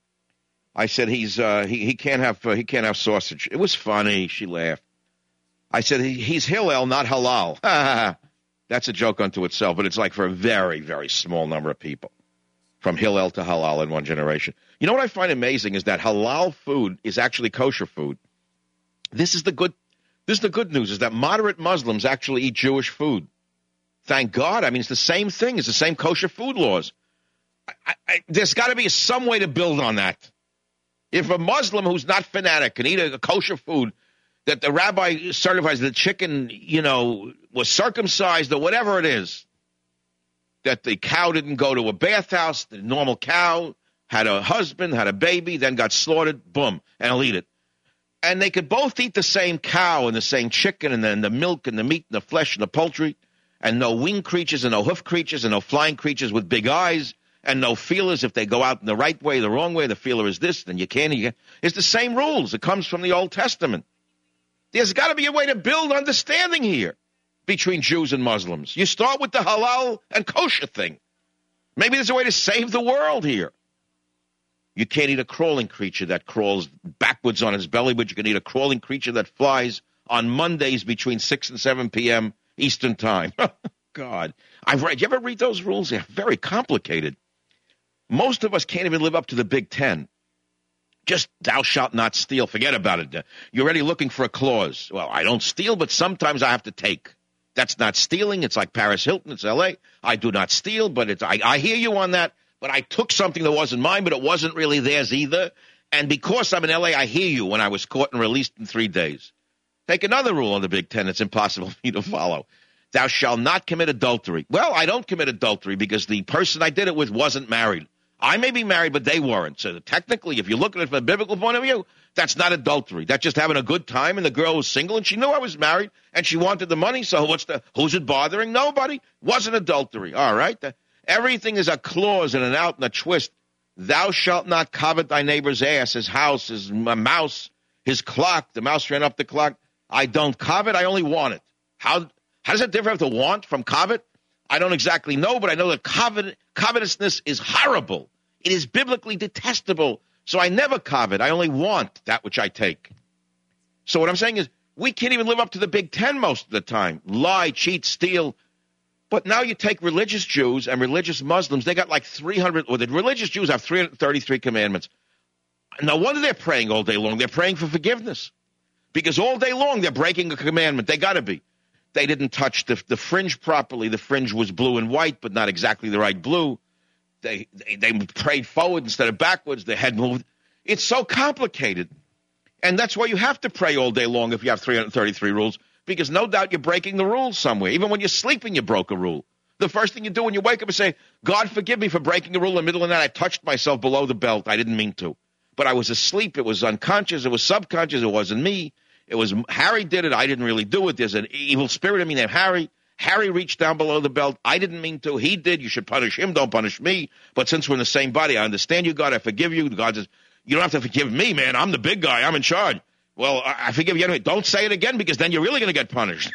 [SPEAKER 5] I said he's uh, he he can't have uh, he can't have sausage. It was funny. She laughed. I said he, he's Hillel, not halal. That's a joke unto itself, but it's like for a very very small number of people, from Hillel to halal in one generation. You know what I find amazing is that halal food is actually kosher food. This is the good. This is the good news: is that moderate Muslims actually eat Jewish food. Thank God. I mean, it's the same thing. It's the same kosher food laws. I, I, there's got to be some way to build on that. If a Muslim who's not fanatic can eat a, a kosher food that the rabbi certifies the chicken, you know, was circumcised or whatever it is, that the cow didn't go to a bathhouse, the normal cow had a husband, had a baby, then got slaughtered, boom, and I'll eat it. And they could both eat the same cow and the same chicken and then the milk and the meat and the flesh and the poultry, and no winged creatures and no hoof creatures and no flying creatures with big eyes, and no feelers. If they go out in the right way, the wrong way, the feeler is this, then you can't. You can't. It's the same rules. It comes from the Old Testament. There's got to be a way to build understanding here between Jews and Muslims. You start with the halal and kosher thing. Maybe there's a way to save the world here. You can't eat a crawling creature that crawls backwards on its belly, but you can eat a crawling creature that flies on Mondays between six and seven p.m. Eastern Time. God. I've read. You ever read those rules? They're very complicated. Most of us can't even live up to the Big Ten. Just thou shalt not steal. Forget about it. You're already looking for a clause. Well, I don't steal, but sometimes I have to take. That's not stealing. It's like Paris Hilton. It's L A. I do not steal, but it's, I, I hear you on that. But I took something that wasn't mine, but it wasn't really theirs either. And because I'm in L A, I hear you when I was caught and released in three days. Take another rule on the Big Ten. It's impossible for me to follow. Thou shalt not commit adultery. Well, I don't commit adultery because the person I did it with wasn't married. I may be married, but they weren't. So technically, if you look at it from a biblical point of view, that's not adultery. That's just having a good time, and the girl was single, and she knew I was married, and she wanted the money, so what's the who's it bothering? Nobody. Wasn't adultery. All right? The, everything is a clause and an out and a twist. Thou shalt not covet thy neighbor's ass, his house, his mouse, his clock. The mouse ran up the clock. I don't covet. I only want it. How, how does it differ from want from covet? I don't exactly know, but I know that covet, covetousness is horrible. It is biblically detestable. So I never covet. I only want that which I take. So what I'm saying is we can't even live up to the Big Ten most of the time. Lie, cheat, steal. But now you take religious Jews and religious Muslims. They got like three hundred, or the religious Jews have three hundred thirty-three commandments. No wonder they're praying all day long. They're praying for forgiveness. Because all day long they're breaking a commandment. They got to be. They didn't touch the, the fringe properly. The fringe was blue and white, but not exactly the right blue. They, they they prayed forward instead of backwards. Their head moved. It's so complicated. And that's why you have to pray all day long if you have three hundred thirty-three rules, because no doubt you're breaking the rules somewhere. Even when you're sleeping, you broke a rule. The first thing you do when you wake up is say, God, forgive me for breaking a rule in the middle of the night. I touched myself below the belt. I didn't mean to. But I was asleep. It was unconscious. It was subconscious. It wasn't me. It was Harry did it. I didn't really do it. There's an evil spirit in me named Harry. Harry reached down below the belt. I didn't mean to. He did. You should punish him. Don't punish me. But since we're in the same body, I understand you, God. I forgive you. God says, you don't have to forgive me, man. I'm the big guy. I'm in charge. Well, I, I forgive you anyway. Don't say it again because then you're really going to get punished.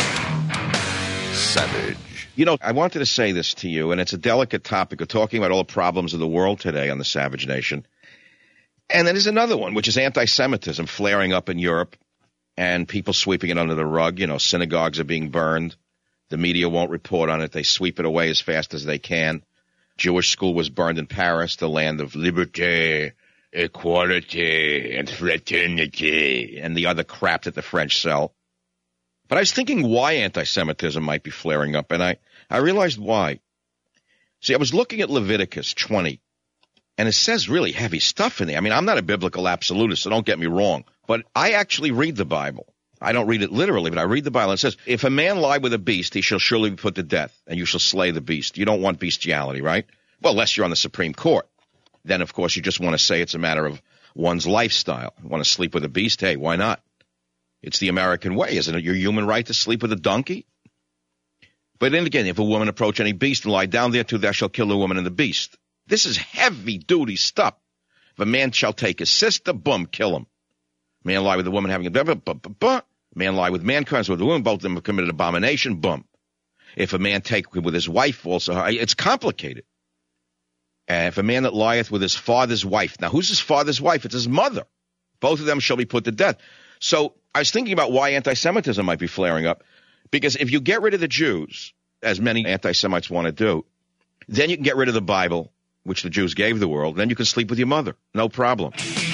[SPEAKER 1] Savage.
[SPEAKER 5] You know, I wanted to say this to you, and it's a delicate topic. We're talking about all the problems of the world today on the Savage Nation. And then there's another one, which is anti-Semitism flaring up in Europe and people sweeping it under the rug. You know, synagogues are being burned. The media won't report on it. They sweep it away as fast as they can. Jewish school was burned in Paris, the land of liberty, equality, and fraternity, and the other crap that the French sell. But I was thinking why anti-Semitism might be flaring up, and I, I realized why. See, I was looking at Leviticus twenty, and it says really heavy stuff in there. I mean, I'm not a biblical absolutist, so don't get me wrong, but I actually read the Bible. I don't read it literally, but I read the Bible. It says, if a man lie with a beast, he shall surely be put to death, and you shall slay the beast. You don't want bestiality, right? Well, unless you're on the Supreme Court. Then, of course, you just want to say it's a matter of one's lifestyle. You want to sleep with a beast? Hey, why not? It's the American way, isn't it? Your human right to sleep with a donkey? But then again, if a woman approach any beast and lie down there too, thou shalt kill the woman and the beast. This is heavy-duty stuff. If a man shall take his sister, boom, kill him. Man lie with a woman having a baby, buh, buh, buh. Man lie with mankind, with a woman, both of them have committed abomination, boom. If a man take with his wife, also, it's complicated. And if a man that lieth with his father's wife, now who's his father's wife? It's his mother. Both of them shall be put to death. So I was thinking about why anti-Semitism might be flaring up. Because if you get rid of the Jews, as many anti-Semites want to do, then you can get rid of the Bible, which the Jews gave the world, then you can sleep with your mother. No problem.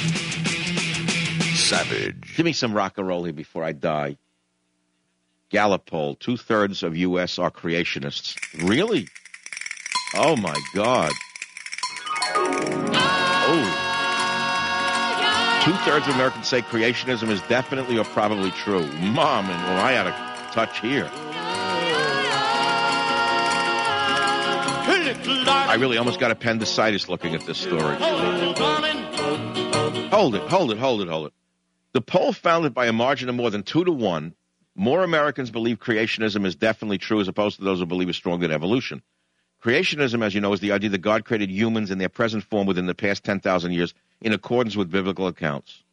[SPEAKER 1] Savage.
[SPEAKER 5] Give me some rock and roll here before I die. Gallup poll, two-thirds of U S are creationists. Really? Oh, my God. Oh. Two-thirds of Americans say creationism is definitely or probably true. Mom, and well, I had a touch here. I really almost got appendicitis looking at this story. Hold it, hold it, hold it, hold it. The poll found that by a margin of more than two to one, more Americans believe creationism is definitely true as opposed to those who believe it's stronger than evolution. Creationism, as you know, is the idea that God created humans in their present form within the past ten thousand years in accordance with biblical accounts.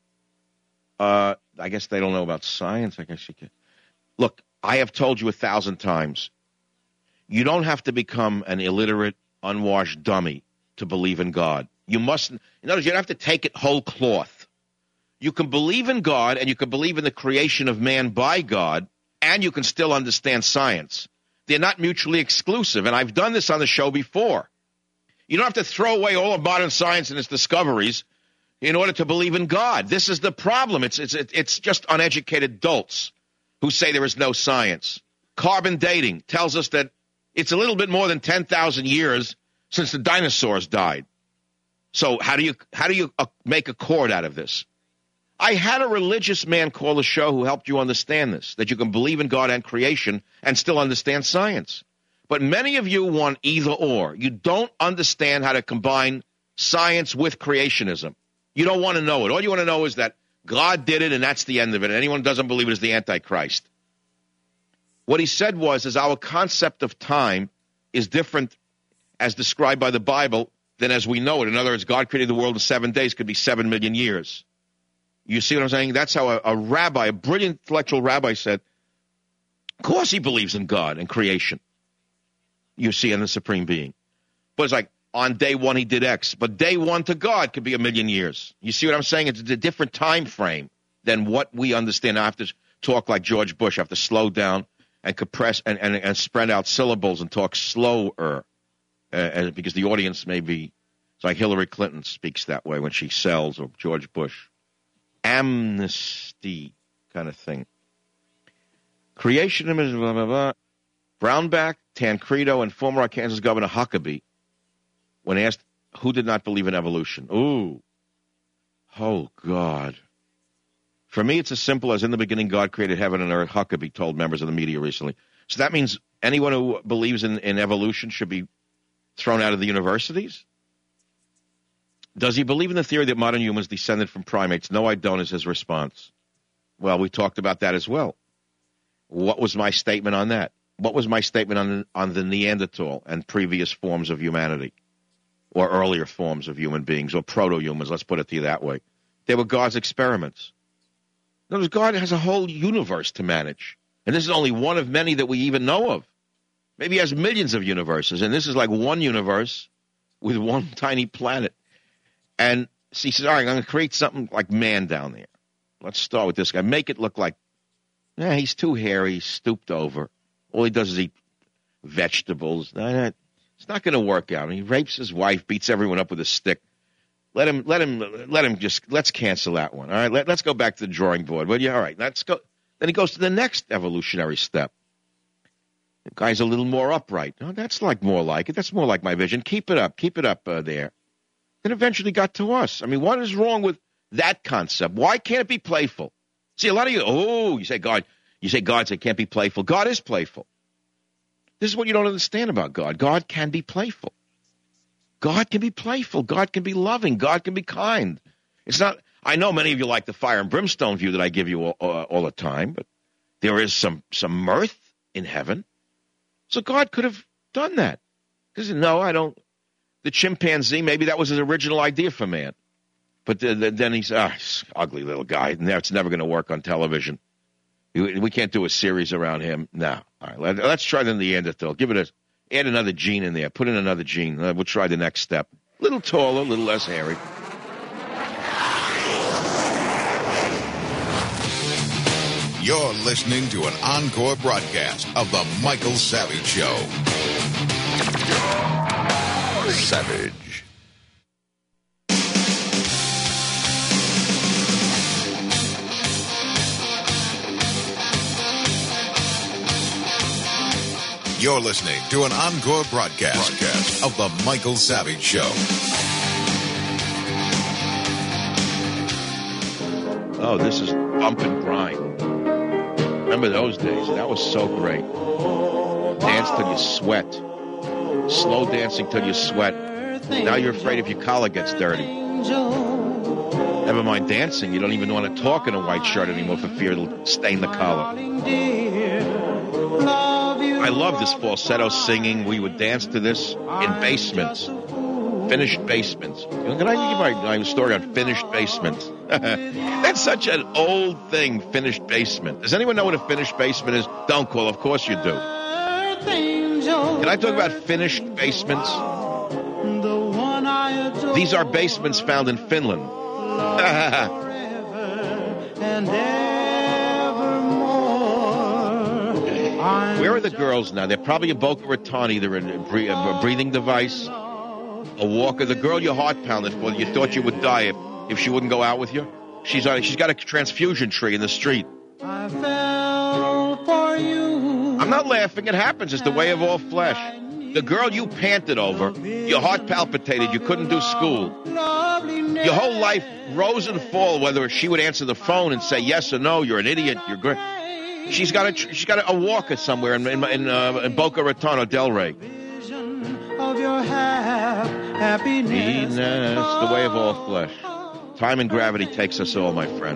[SPEAKER 5] Uh, I guess they don't know about science. I guess you can. Look, I have told you a thousand times, you don't have to become an illiterate, unwashed dummy to believe in God. You mustn't. In other words, you don't have to take it whole cloth. You can believe in God, and you can believe in the creation of man by God, and you can still understand science. They're not mutually exclusive, and I've done this on the show before. You don't have to throw away all of modern science and its discoveries in order to believe in God. This is the problem. It's, it's, it's just uneducated dolts who say there is no science. Carbon dating tells us that it's a little bit more than ten thousand years since the dinosaurs died. So how do you how do you uh, make a chord out of this? I had a religious man call the show who helped you understand this, that you can believe in God and creation and still understand science. But many of you want either or. You don't understand how to combine science with creationism. You don't want to know it. All you want to know is that God did it and that's the end of it. And anyone who doesn't believe it is the Antichrist. What he said was, is our concept of time is different as described by the Bible than as we know it. In other words, God created the world in seven days, could be seven million years. You see what I'm saying? That's how a, a rabbi, a brilliant intellectual rabbi said, of course he believes in God and creation. You see, in the supreme being. But it's like, on day one he did X, but day one to God could be a million years. You see what I'm saying? It's a different time frame than what we understand. I have to talk like George Bush. I have to slow down and compress and, and, and spread out syllables and talk slower uh, because the audience may be, it's like Hillary Clinton speaks that way when she sells, or George Bush. Amnesty kind of thing. Creationism is blah, blah, blah. Brownback, Tancredo, and former Arkansas Governor Huckabee, when asked who did not believe in evolution. Ooh. Oh, God. For me, it's as simple as in the beginning God created heaven and earth, Huckabee told members of the media recently. So that means anyone who believes in, in evolution should be thrown out of the universities? Does he believe in the theory that modern humans descended from primates? No, I don't, is his response. Well, we talked about that as well. What was my statement on that? What was my statement on, on the Neanderthal and previous forms of humanity, or earlier forms of human beings, or proto-humans, let's put it to you that way? They were God's experiments. Notice God has a whole universe to manage. And this is only one of many that we even know of. Maybe he has millions of universes, and this is like one universe with one tiny planet. And so he says, all right, I'm going to create something like man down there. Let's start with this guy. Make it look like, yeah, he's too hairy, stooped over. All he does is eat vegetables. It's not going to work out. He rapes his wife, beats everyone up with a stick. Let him, let him, let him just, let's cancel that one. All right, Let, let's go back to the drawing board. Well, yeah, all right, let's go. Then he goes to the next evolutionary step. The guy's a little more upright. Oh, that's like more like it. That's more like my vision. Keep it up. Keep it up uh, there. Then eventually got to us. I mean, what is wrong with that concept? Why can't it be playful? See, a lot of you, oh, you say God, you say God say can't be playful. God is playful. This is what you don't understand about God. God can be playful. God can be playful. God can be loving. God can be kind. It's not, I know many of you like the fire and brimstone view that I give you all, uh, all the time, but there is some, some mirth in heaven. So God could have done that. Because, no, I don't. The chimpanzee, maybe that was his original idea for man. But the, the, then he's, ah, he's an ugly little guy. It's never going to work on television. We, we can't do a series around him. No. All right, let, let's try the Neanderthal. Give it a, add another gene in there. Put in another gene. Uh, we'll try the next step. A little taller, a little less hairy.
[SPEAKER 1] You're listening to an encore broadcast of The Michael Savage Show. Savage. You're listening to an encore broadcast, broadcast of The Michael Savage Show.
[SPEAKER 5] Oh, this is bump and grind. Remember those days? That was so great. Dance till you sweat. Slow dancing till you sweat. Now you're afraid if your collar gets dirty. Never mind dancing. You don't even want to talk in a white shirt anymore for fear it'll stain the collar. I love this falsetto singing. We would dance to this in basements. Finished basements. Can I give my, my story on finished basements? That's such an old thing, finished basement. Does anyone know what a finished basement is? Don't call. Of course you do. Can I talk about finished basements? These are basements found in Finland. Where are the girls now? They're probably in Boca Raton, either in a breathing device, a walker. The girl your heart pounded for, you thought you would die if, if she wouldn't go out with you. She's on. She's got a transfusion tree in the street. I fell for you. I'm not laughing. It happens. It's the way of all flesh. The girl you panted over, your heart palpitated. You couldn't do school. Your whole life rose and fall whether she would answer the phone and say yes or no. You're an idiot. You're great. She's got a she's got a, a walker somewhere in in, in, uh, in Boca Raton or Delray. Of your happiness, the way of all flesh. Time and gravity takes us all, my friend.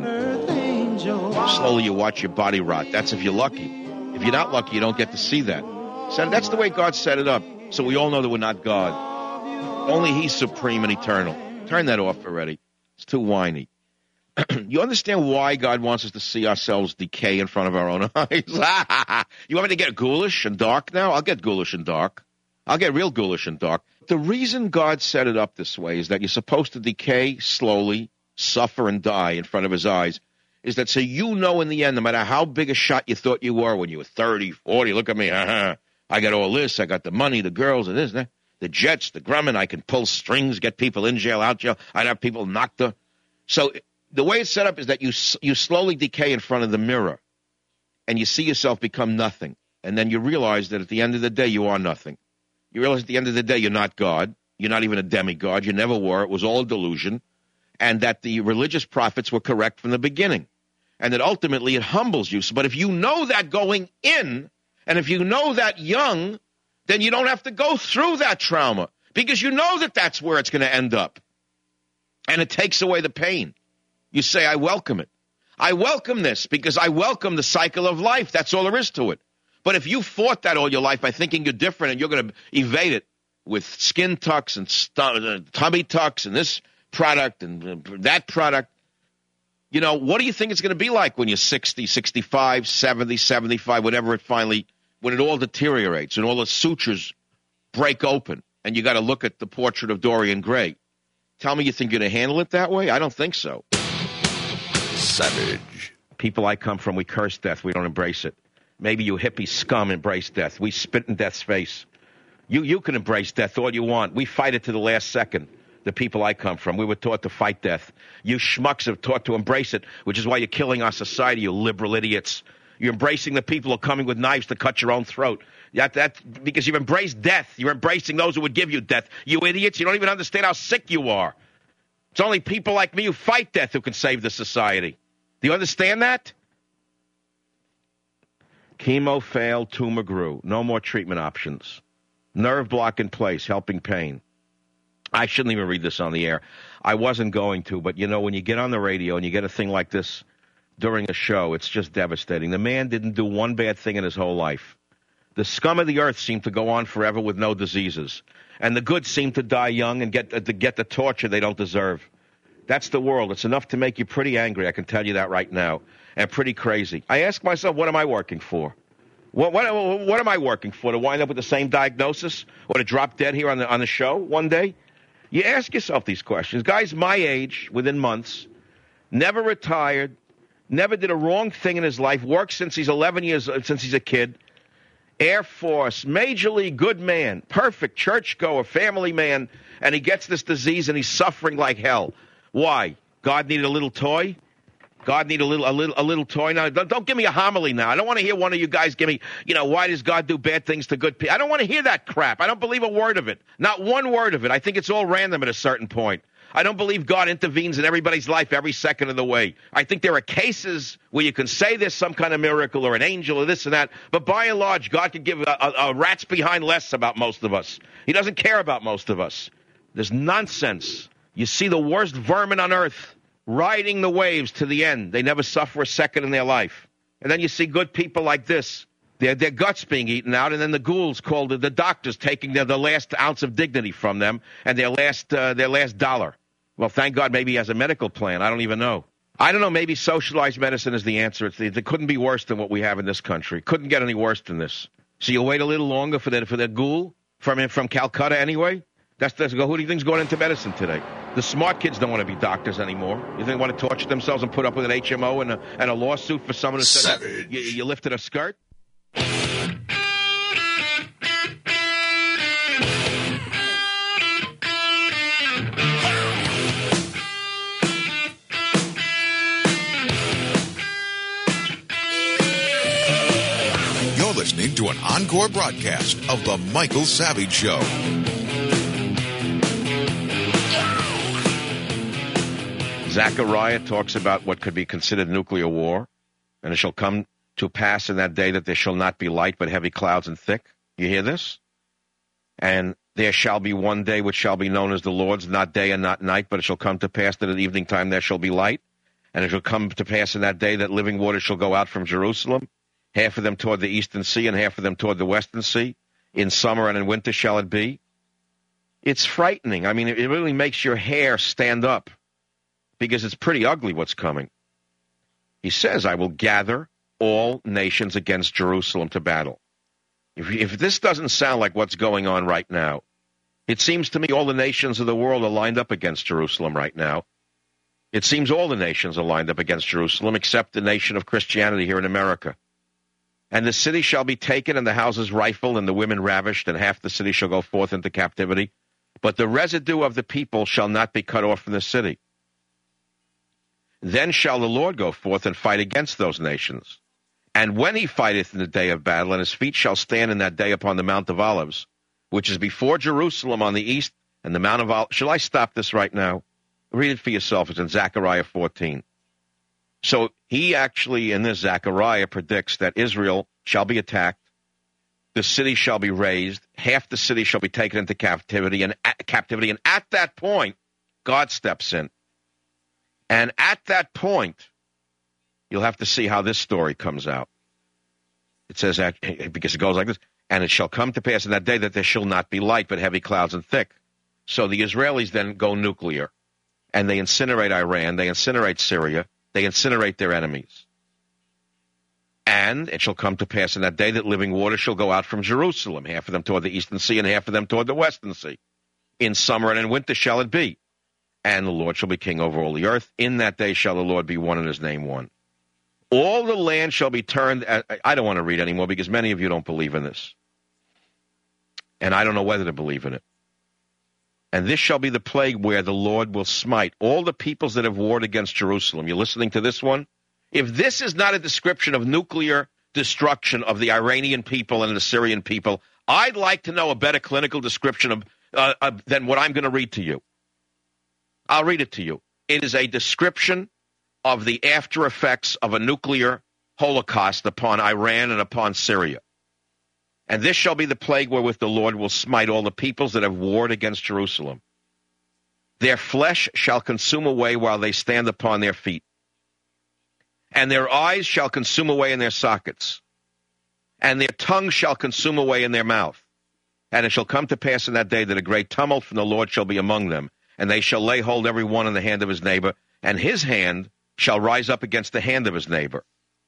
[SPEAKER 5] Slowly you watch your body rot. That's if you're lucky. If you're not lucky, you don't get to see that. So that's the way God set it up. So we all know that we're not God. Only He's supreme and eternal. Turn that off already. It's too whiny. You understand why God wants us to see ourselves decay in front of our own eyes? You want me to get ghoulish and dark now? I'll get ghoulish and dark. I'll get real ghoulish and dark. The reason God set it up this way is that you're supposed to decay slowly, suffer and die in front of His eyes, is that so you know in the end, no matter how big a shot you thought you were when you were thirty, forty, look at me, uh-huh. I got all this, I got the money, the girls, and this, and that, the jets, the Grumman, I can pull strings, get people in jail, out jail, I'd have people knocked up. So the way it's set up is that you you slowly decay in front of the mirror, and you see yourself become nothing, and then you realize that at the end of the day, you are nothing. You realize at the end of the day, you're not God. You're not even a demigod. You never were. It was all a delusion. And that the religious prophets were correct from the beginning. And that ultimately it humbles you. But if you know that going in, and if you know that young, then you don't have to go through that trauma. Because you know that that's where it's going to end up. And it takes away the pain. You say, I welcome it. I welcome this because I welcome the cycle of life. That's all there is to it. But if you fought that all your life by thinking you're different and you're going to evade it with skin tucks and st- tummy tucks and this product and that product, You know, what do you think it's going to be like when you're sixty, sixty-five, seventy, seventy-five, whatever it finally, when it all deteriorates and all the sutures break open and you got to look at the portrait of Dorian Gray? Tell me you think you're going to handle it that way? I don't think so.
[SPEAKER 1] Savage.
[SPEAKER 5] People I come from, we curse death. We don't embrace it. Maybe you hippie scum embrace death. We spit in death's face. You, you can embrace death all you want. We fight it to the last second. The people I come from, we were taught to fight death. You schmucks have taught to embrace it, which is why you're killing our society, you liberal idiots. You're embracing the people who are coming with knives to cut your own throat. That, that, because you've embraced death. You're embracing those who would give you death. You idiots, you don't even understand how sick you are. It's only people like me who fight death who can save the society. Do you understand that? Chemo failed, tumor grew. No more treatment options. Nerve block in place, helping pain. I shouldn't even read this on the air. I wasn't going to, but, you know, when you get on the radio and you get a thing like this during a show, it's just devastating. The man didn't do one bad thing in his whole life. The scum of the earth seemed to go on forever with no diseases. And the good seem to die young and get, uh, to get the torture they don't deserve. That's the world. It's enough to make you pretty angry, I can tell you that right now, and pretty crazy. I ask myself, what am I working for? What, what, what am I working for? To wind up with the same diagnosis or to drop dead here on the, on the show one day? You ask yourself these questions. Guys my age, within months, never retired, never did a wrong thing in his life, worked since he's eleven years, since he's a kid, Air Force, major league, good man, perfect, churchgoer, family man, and he gets this disease and he's suffering like hell. Why? God needed a little toy? God need a little, a little, a little toy now. Don't, don't give me a homily now. I don't want to hear one of you guys give me, you know, why does God do bad things to good people? I don't want to hear that crap. I don't believe a word of it. Not one word of it. I think it's all random at a certain point. I don't believe God intervenes in everybody's life every second of the way. I think there are cases where you can say there's some kind of miracle or an angel or this and that, but by and large, God could give a, a, a rat's behind less about most of us. He doesn't care about most of us. There's nonsense. You see the worst vermin on earth riding the waves to the end. They never suffer a second in their life. And then you see good people like this. Their, their guts being eaten out, and then the ghouls called the, the doctors taking their, the last ounce of dignity from them and their last uh, their last dollar. Well, thank God maybe he has a medical plan. I don't even know. I don't know. Maybe socialized medicine is the answer. It's, it couldn't be worse than what we have in this country. Couldn't get any worse than this. So you wait a little longer for that for the ghoul from from Calcutta anyway? That's, that's who do you think's going into medicine today? The smart kids don't want to be doctors anymore. You think they want to torture themselves and put up with an H M O and a, and a lawsuit for someone who said you, you lifted a skirt?
[SPEAKER 1] You're listening to an encore broadcast of The Michael Savage Show.
[SPEAKER 5] Zechariah talks about what could be considered nuclear war, and it shall come to pass in that day that there shall not be light, but heavy clouds and thick. You hear this? And there shall be one day which shall be known as the Lord's, not day and not night, but it shall come to pass that at evening time there shall be light. And it shall come to pass in that day that living waters shall go out from Jerusalem, half of them toward the eastern sea and half of them toward the western sea. In summer and in winter shall it be. It's frightening. I mean, it really makes your hair stand up, because it's pretty ugly what's coming. He says, I will gather all nations against Jerusalem to battle. If, if this doesn't sound like what's going on right now, it seems to me all the nations of the world are lined up against Jerusalem right now. It seems all the nations are lined up against Jerusalem except the nation of Christianity here in America. And the city shall be taken and the houses rifled and the women ravished, and half the city shall go forth into captivity. But the residue of the people shall not be cut off from the city. Then shall the Lord go forth and fight against those nations. And when he fighteth in the day of battle, and his feet shall stand in that day upon the Mount of Olives, which is before Jerusalem on the east, and the Mount of Olives. Shall I stop this right now? Read it for yourself. It's in Zechariah fourteen. So he actually, in this, Zechariah predicts that Israel shall be attacked, the city shall be razed, half the city shall be taken into captivity, and at, captivity, and at that point, God steps in. And at that point, you'll have to see how this story comes out. It says, that, because it goes like this, and it shall come to pass in that day that there shall not be light, but heavy clouds and thick. So the Israelis then go nuclear, and they incinerate Iran, they incinerate Syria, They incinerate their enemies. And it shall come to pass in that day that living water shall go out from Jerusalem, half of them toward the eastern sea and half of them toward the western sea. In summer and in winter shall it be. And the Lord shall be king over all the earth. In that day shall the Lord be one and his name one. All the land shall be turned. I don't want to read anymore because many of you don't believe in this. And I don't know whether to believe in it. And this shall be the plague where the Lord will smite all the peoples that have warred against Jerusalem. You're listening to this one? If this is not a description of nuclear destruction of the Iranian people and the Syrian people, I'd like to know a better clinical description of, uh, uh, than what I'm going to read to you. I'll read it to you. It is a description of the after effects of a nuclear holocaust upon Iran and upon Syria. And this shall be the plague wherewith the Lord will smite all the peoples that have warred against Jerusalem. Their flesh shall consume away while they stand upon their feet. And their eyes shall consume away in their sockets. And their tongue shall consume away in their mouth. And it shall come to pass in that day that a great tumult from the Lord shall be among them. And they shall lay hold every one in the hand of his neighbor. And his hand shall rise up against the hand of his neighbor.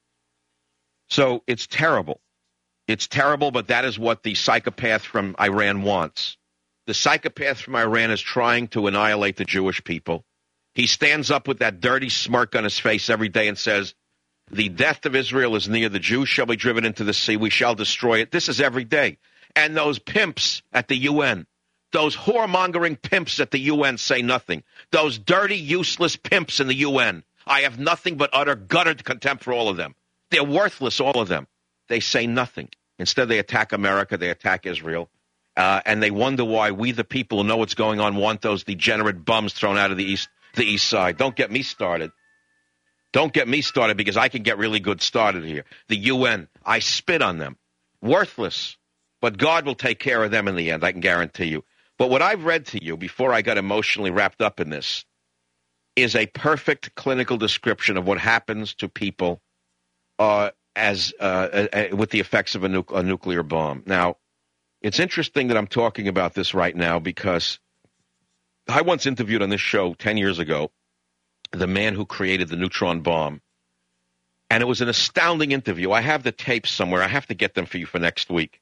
[SPEAKER 5] So it's terrible. It's terrible, but that is what the psychopath from Iran wants. The psychopath from Iran is trying to annihilate the Jewish people. He stands up with that dirty smirk on his face every day and says, the death of Israel is near. The Jews shall be driven into the sea. We shall destroy it. This is every day. And those pimps at the U N, those whoremongering pimps at the U N say nothing. Those dirty, useless pimps in the U N. I have nothing but utter gutter contempt for all of them. They're worthless, all of them. They say nothing. Instead, they attack America, they attack Israel, uh, and they wonder why we, the people who know what's going on, want those degenerate bums thrown out of the east, the east side. Don't get me started. Don't get me started because I can get really good started here. The U N, I spit on them. Worthless. But God will take care of them in the end, I can guarantee you. But what I've read to you before I got emotionally wrapped up in this is a perfect clinical description of what happens to people uh, as uh, uh, with the effects of a, nu- a nuclear bomb. Now, it's interesting that I'm talking about this right now because I once interviewed on this show ten years ago the man who created the neutron bomb, and it was an astounding interview. I have the tapes somewhere. I have to get them for you for next week.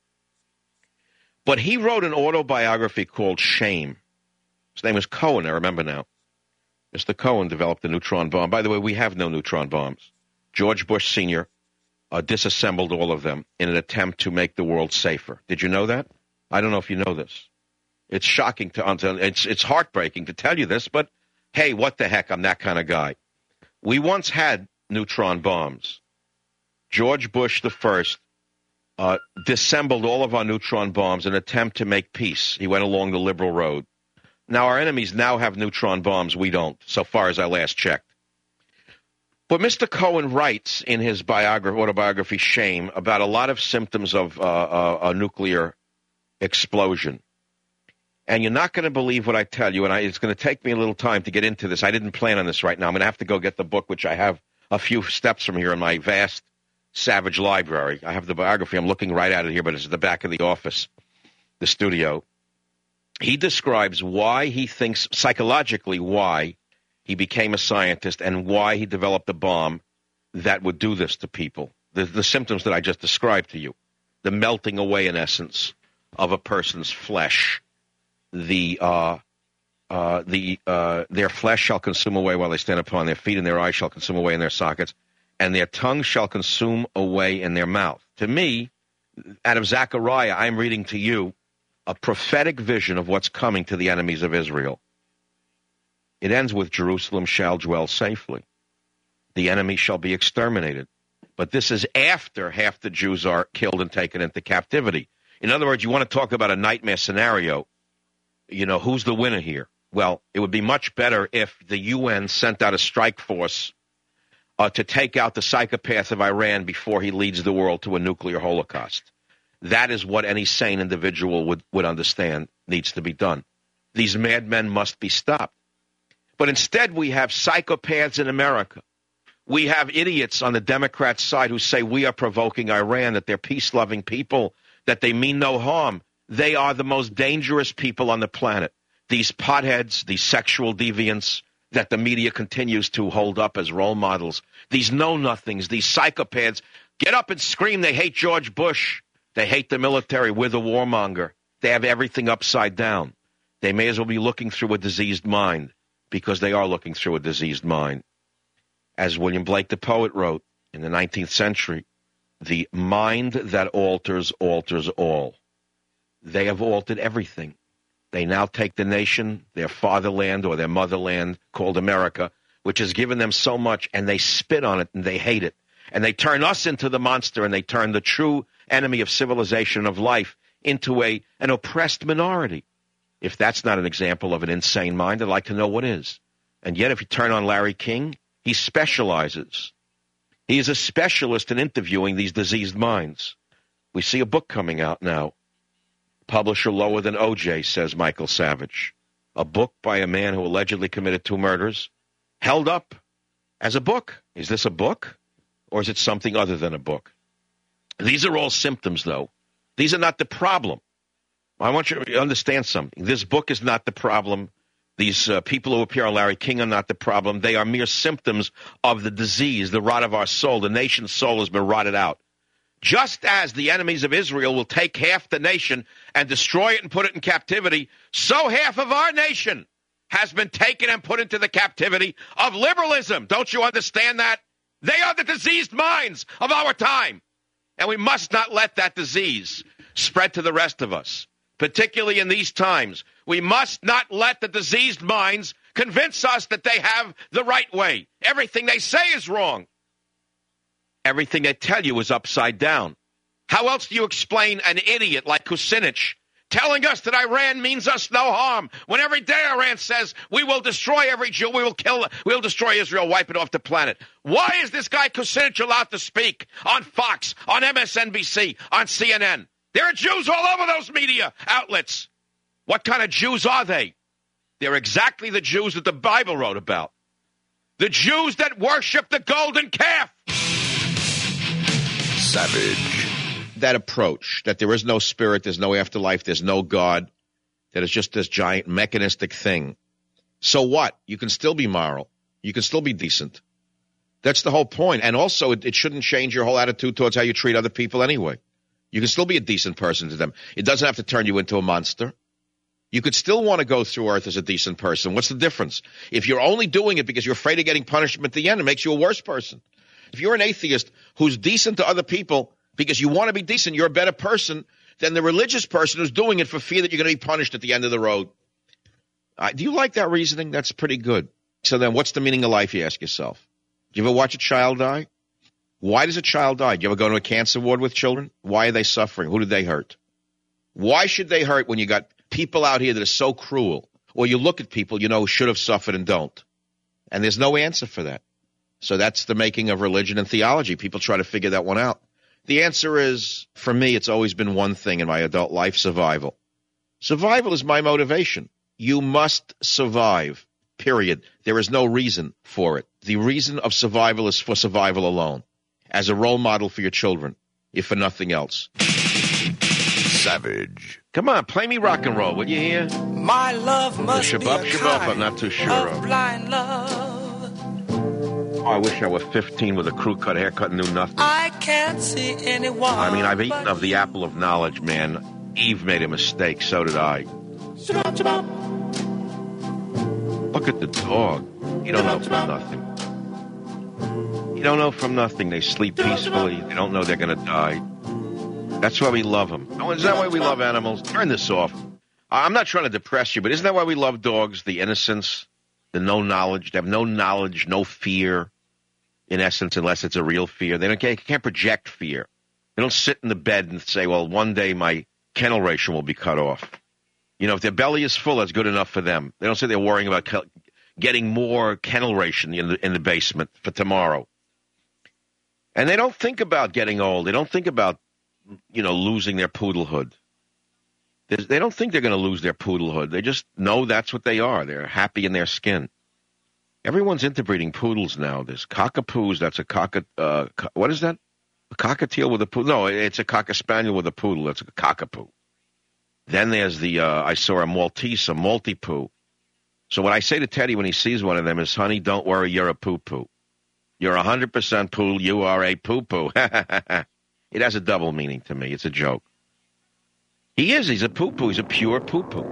[SPEAKER 5] But he wrote an autobiography called Shame. His name was Cohen, I remember now. Mister Cohen developed the neutron bomb. By the way, we have no neutron bombs. George Bush Senior uh, disassembled all of them in an attempt to make the world safer. Did you know that? I don't know if you know this. It's shocking to, it's, it's heartbreaking to tell you this, but hey, what the heck, I'm that kind of guy. We once had neutron bombs. George Bush the First uh, disassembled all of our neutron bombs in an attempt to make peace. He went along the liberal road. Now, our enemies now have neutron bombs. We don't, so far as I last checked. But Mister Cohen writes in his biography, autobiography, Shame, about a lot of symptoms of uh, uh, a nuclear explosion. And you're not going to believe what I tell you, and I, it's going to take me a little time to get into this. I didn't plan on this right now. I'm going to have to go get the book, which I have a few steps from here in my vast Savage library. I have the biography. I'm looking right at it here, but it's at the back of the office, the studio. He describes why he thinks, psychologically, why he became a scientist and why he developed a bomb that would do this to people. The, the symptoms that I just described to you. The melting away, in essence, of a person's flesh. The uh, uh, the uh, their flesh shall consume away while they stand upon their feet, and their eyes shall consume away in their sockets, and their tongue shall consume away in their mouth. To me, out of Zechariah, I'm reading to you a prophetic vision of what's coming to the enemies of Israel. It ends with Jerusalem shall dwell safely. The enemy shall be exterminated. But this is after half the Jews are killed and taken into captivity. In other words, you want to talk about a nightmare scenario. You know, who's the winner here? Well, it would be much better if the U N sent out a strike force uh, to take out the psychopath of Iran before he leads the world to a nuclear holocaust. That is what any sane individual would, would understand needs to be done. These madmen must be stopped. But instead, we have psychopaths in America. We have idiots on the Democrat side who say we are provoking Iran, that they're peace-loving people, that they mean no harm. They are the most dangerous people on the planet. These potheads, these sexual deviants, that the media continues to hold up as role models. These know-nothings, these psychopaths, get up and scream they hate George Bush. They hate the military. We're the warmonger. They have everything upside down. They may as well be looking through a diseased mind, because they are looking through a diseased mind. As William Blake, the poet, wrote in the nineteenth century, the mind that alters, alters all. They have altered everything. They now take the nation, their fatherland or their motherland called America, which has given them so much, and they spit on it and they hate it. And they turn us into the monster, and they turn the true enemy of civilization, of life, into a an oppressed minority. If that's not an example of an insane mind, I'd like to know what is. And yet, if you turn on Larry King, he specializes. He is a specialist in interviewing these diseased minds. We see a book coming out now. Publisher lower than O J, says Michael Savage. A book by a man who allegedly committed two murders, held up as a book. Is this a book, or is it something other than a book? These are all symptoms, though. These are not the problem. I want you to understand something. This book is not the problem. These uh, people who appear on Larry King are not the problem. They are mere symptoms of the disease, the rot of our soul. The nation's soul has been rotted out. Just as the enemies of Israel will take half the nation and destroy it and put it in captivity, so half of our nation has been taken and put into the captivity of liberalism. Don't you understand that? They are the diseased minds of our time. And we must not let that disease spread to the rest of us, particularly in these times. We must not let the diseased minds convince us that they have the right way. Everything they say is wrong. Everything they tell you is upside down. How else do you explain an idiot like Kucinich telling us that Iran means us no harm, when every day Iran says we will destroy every Jew, we will kill, we will destroy Israel, wipe it off the planet? Why is this guy Kucinich allowed to speak on Fox, on M S N B C, on C N N? There are Jews all over those media outlets. What kind of Jews are they? They're exactly the Jews that the Bible wrote about. The Jews that worship the golden calf. Savage. That approach, that there is no spirit, there's no afterlife, there's no God, that is just this giant mechanistic thing. So what? You can still be moral. You can still be decent. That's the whole point. And also, it, it shouldn't change your whole attitude towards how you treat other people anyway. You can still be a decent person to them. It doesn't have to turn you into a monster. You could still want to go through earth as a decent person. What's the difference? If you're only doing it because you're afraid of getting punishment at the end, it makes you a worse person. If you're an atheist who's decent to other people because you want to be decent, you're a better person than the religious person who's doing it for fear that you're going to be punished at the end of the road. Uh, do you like that reasoning? That's pretty good. So then what's the meaning of life, you ask yourself? Do you ever watch a child die? Why does a child die? Do you ever go to a cancer ward with children? Why are they suffering? Who did they hurt? Why should they hurt when you got people out here that are so cruel? Or you look at people you know who should have suffered and don't. And there's no answer for that. So that's the making of religion and theology. People try to figure that one out. The answer is, for me, it's always been one thing in my adult life, survival. Survival is my motivation. You must survive, period. There is no reason for it. The reason of survival is for survival alone, as a role model for your children, if for nothing else. Savage. Come on, play me rock and roll, will you hear?
[SPEAKER 10] My love must be a
[SPEAKER 5] Shabab, I'm not too sure
[SPEAKER 10] of
[SPEAKER 5] of.
[SPEAKER 10] blind love.
[SPEAKER 5] Oh, I wish I were fifteen with a crew-cut haircut and knew nothing.
[SPEAKER 10] I can't see anyone.
[SPEAKER 5] I mean, I've eaten of the apple of knowledge, man. Eve made a mistake, so did I.
[SPEAKER 10] Shabab, shabab.
[SPEAKER 5] Look at the dog. You don't know from nothing. You don't know from nothing. They sleep peacefully. They don't know they're going to die. That's why we love them. Oh, is that why we love animals? Turn this off. I'm not trying to depress you, but isn't that why we love dogs? The innocence, the no knowledge. They have no knowledge, no fear, in essence, unless it's a real fear. They don't they can't project fear. They don't sit in the bed and say, well, one day my kennel ration will be cut off. You know, if their belly is full, that's good enough for them. They don't say they're worrying about getting more kennel ration in the, in the basement for tomorrow. And they don't think about getting old. They don't think about, you know, losing their poodlehood. There's, they don't think they're going to lose their poodlehood. They just know that's what they are. They're happy in their skin. Everyone's interbreeding poodles now. There's cockapoos. That's a cocka. Uh, co- what is that? A cockatiel with a poodle? No, it's a cocker spaniel with a poodle. That's a cockapoo. Then there's the. Uh, I saw a Maltese, a Maltipoo. So what I say to Teddy when he sees one of them is, honey, don't worry, you're a poo-poo. You're one hundred percent poo, you are a poo-poo. It has a double meaning to me. It's a joke. He is. He's a poo-poo. He's a pure poo-poo.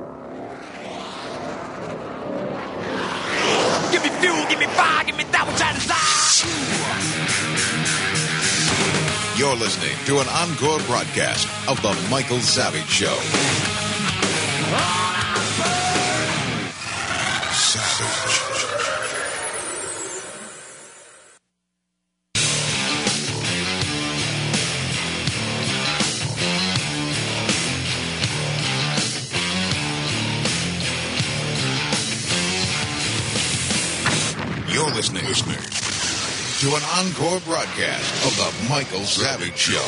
[SPEAKER 10] Give me fuel, give me fire, give me that which I desire.
[SPEAKER 1] You're listening to an encore broadcast of The Michael Savage Show. Savage. You're listening, listening to an encore broadcast of The Michael Savage Show.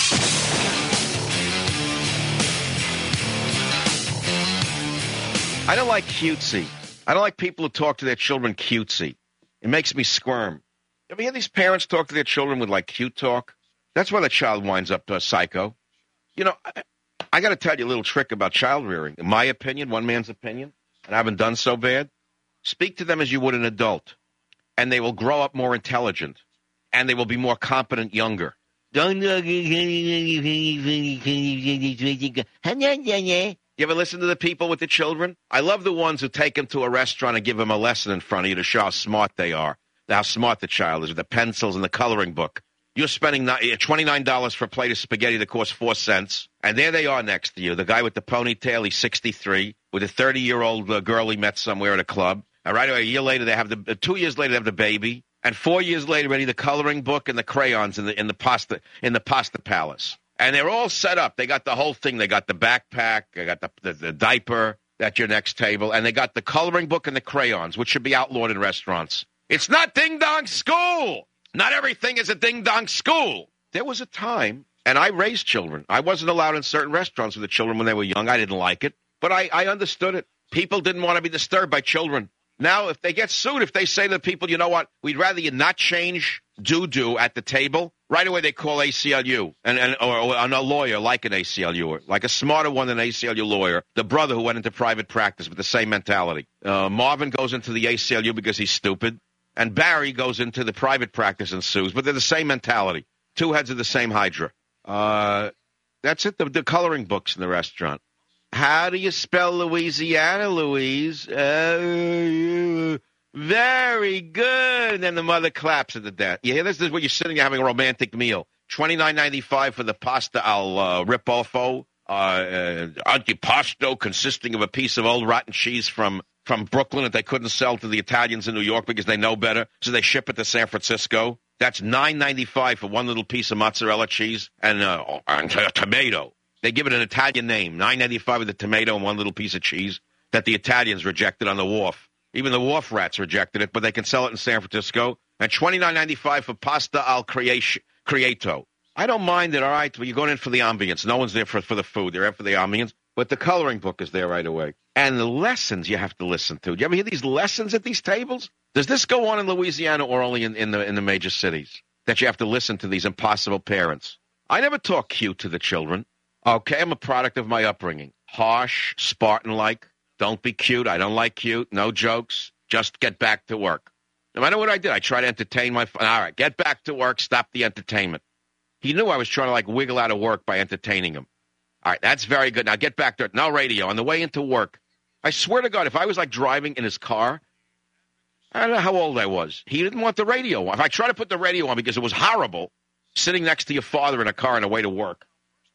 [SPEAKER 5] I don't like cutesy. I don't like people who talk to their children cutesy. It makes me squirm. You ever hear these parents talk to their children with, like, cute talk? That's why the child winds up uh, psycho. You know, I, I got to tell you a little trick about child rearing. In my opinion, one man's opinion, and I haven't done so bad, speak to them as you would an adult. And they will grow up more intelligent, and they will be more competent younger. You ever listen to the people with the children? I love the ones who take them to a restaurant and give them a lesson in front of you to show how smart they are, how smart the child is, with the pencils and the coloring book. You're spending twenty-nine dollars for a plate of spaghetti that costs four cents, and there they are next to you. The guy with the ponytail, he's sixty-three, with a thirty-year-old uh, girl he met somewhere at a club. And right away, a year later, they have the, uh, two years later, they have the baby. And four years later, ready the coloring book and the crayons in the, in the pasta, in the pasta palace. And they're all set up. They got the whole thing. They got the backpack. They got the, the, the diaper at your next table. And they got the coloring book and the crayons, which should be outlawed in restaurants. It's not ding-dong school. Not everything is a ding-dong school. There was a time, and I raised children. I wasn't allowed in certain restaurants with the children when they were young. I didn't like it. But I, I understood it. People didn't want to be disturbed by children. Now, if they get sued, if they say to the people, you know what, we'd rather you not change doo-doo at the table, right away they call A C L U, and, and or, or a lawyer like an A C L U, like a smarter one than an A C L U lawyer, the brother who went into private practice with the same mentality. Uh, Marvin goes into the A C L U because he's stupid, and Barry goes into the private practice and sues, but they're the same mentality. Two heads of the same hydra. Uh, that's it, the, the coloring books in the restaurant. How do you spell Louisiana, Louise? Uh, very good. And then the mother claps at the death. You hear this? This is what you're sitting there having a romantic meal. twenty-nine ninety-five for the pasta al uh, ripolfo, uh, uh, antipasto, consisting of a piece of old rotten cheese from, from Brooklyn that they couldn't sell to the Italians in New York because they know better, so they ship it to San Francisco. That's nine ninety-five for one little piece of mozzarella cheese and, uh, and a tomato. They give it an Italian name, nine ninety-five with a tomato and one little piece of cheese that the Italians rejected on the wharf. Even the wharf rats rejected it, but they can sell it in San Francisco. And twenty-nine ninety-five for pasta al Creato. I don't mind it, all right, but you're going in for the ambience. No one's there for, for the food. They're there for the ambience. But the coloring book is there right away. And the lessons you have to listen to. Do you ever hear these lessons at these tables? Does this go on in Louisiana or only in, in, the, in the major cities? That you have to listen to these impossible parents. I never talk cute to the children. Okay, I'm a product of my upbringing. Harsh, Spartan-like. Don't be cute. I don't like cute. No jokes. Just get back to work. No matter what I did, I try to entertain my... All right, get back to work. Stop the entertainment. He knew I was trying to, like, wiggle out of work by entertaining him. All right, that's very good. Now get back to it. No radio. On the way into work. I swear to God, if I was, like, driving in his car, I don't know how old I was. He didn't want the radio on. If I tried to put the radio on because it was horrible, sitting next to your father in a car on the way to work,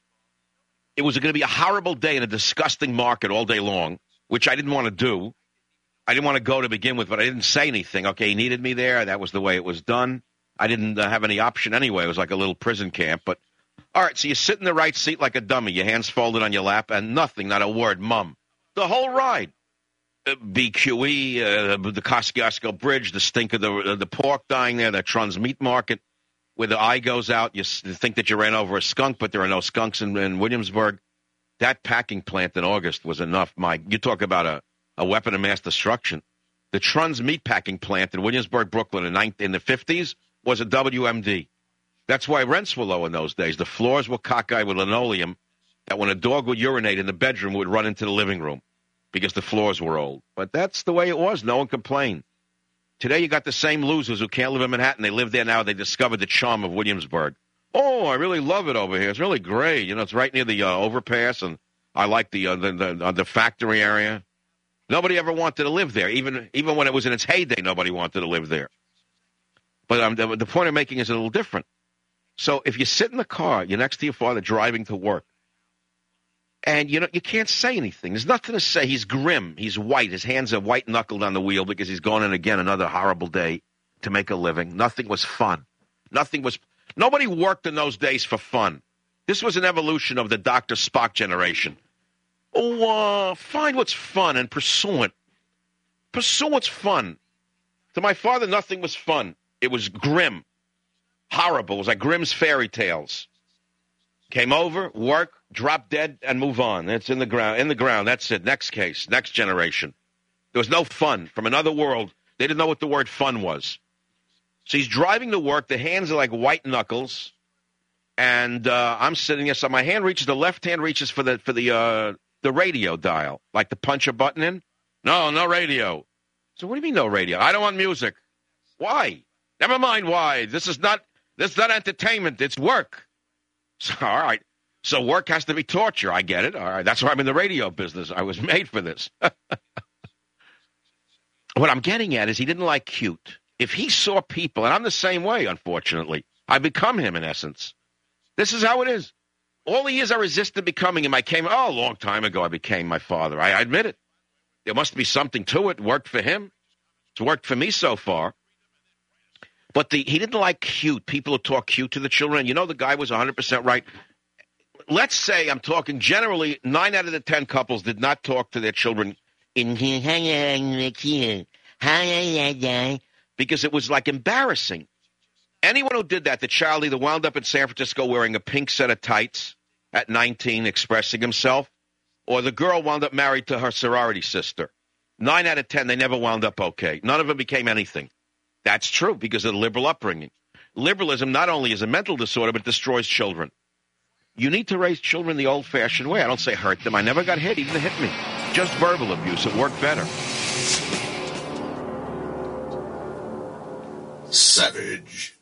[SPEAKER 5] it was going to be a horrible day in a disgusting market all day long, which I didn't want to do. I didn't want to go to begin with, but I didn't say anything. Okay, he needed me there. That was the way it was done. I didn't uh, have any option anyway. It was like a little prison camp. But, all right, so you sit in the right seat like a dummy, your hands folded on your lap, and nothing, not a word, mum. The whole ride. Uh, B Q E, uh, the Kosciuszko Bridge, the stink of the, uh, the pork dying there, the Trun's Meat Market. Where the eye goes out, you think that you ran over a skunk, but there are no skunks in, in Williamsburg. That packing plant in August was enough. My, you talk about a, a weapon of mass destruction. The Trun's meat packing plant in Williamsburg, Brooklyn, in, in the fifties was a W M D. That's why rents were low in those days. The floors were cockeyed with linoleum that when a dog would urinate in the bedroom, would run into the living room. because the floors were old. But that's the way it was. No one complained. Today you got the same losers who can't live in Manhattan. They live there now. They discovered the charm of Williamsburg. Oh, I really love it over here. It's really great. You know, it's right near the uh, overpass, and I like the, uh, the, the, uh, the factory area. Nobody ever wanted to live there. Even even when it was in its heyday, nobody wanted to live there. But um, the, the point I'm making is a little different. So if you sit in the car, you're next to your father driving to work, and you know you can't say anything. There's nothing to say. He's grim. He's white. His hands are white-knuckled on the wheel because he's going in again another horrible day to make a living. Nothing was fun. Nothing was. Nobody worked in those days for fun. This was an evolution of the Doctor Spock generation. Oh, uh, find what's fun and pursue it. Pursue what's fun. To my father, nothing was fun. It was grim, horrible. It was like Grimm's fairy tales. Came over, work, drop dead, and move on. It's in the ground. In the ground. That's it. Next case. Next generation. There was no fun. From another world. They didn't know what the word fun was. So he's driving to work. The hands are like white knuckles, and uh, I'm sitting there. So my hand reaches. The left hand reaches for the for the uh, the radio dial, like to punch a button in. No, no radio. So what do you mean no radio? I don't want music. Why? Never mind why. This is not this is not entertainment. It's work. So, all right. So work has to be torture. I get it. All right. That's why I'm in the radio business. I was made for this. What I'm getting at is he didn't like cute. If he saw people, and I'm the same way, unfortunately, I become him in essence. This is how it is. All the years I resisted becoming him, I came, oh, a long time ago I became my father. I, I admit it. There must be something to it. It worked for him. It's worked for me so far. But the, he didn't like cute, people who talk cute to the children. You know, the guy was one hundred percent right. Let's say, I'm talking generally, nine out of the ten couples did not talk to their children in because it was like embarrassing. Anyone who did that, the child either wound up in San Francisco wearing a pink set of tights at nineteen expressing himself, or the girl wound up married to her sorority sister. Nine out of ten, they never wound up okay. None of them became anything. That's true because of the liberal upbringing. Liberalism not only is a mental disorder, but destroys children. You need to raise children the old-fashioned way. I don't say hurt them. I never got hit. He didn't hit me. Just verbal abuse. It worked better.
[SPEAKER 1] Savage.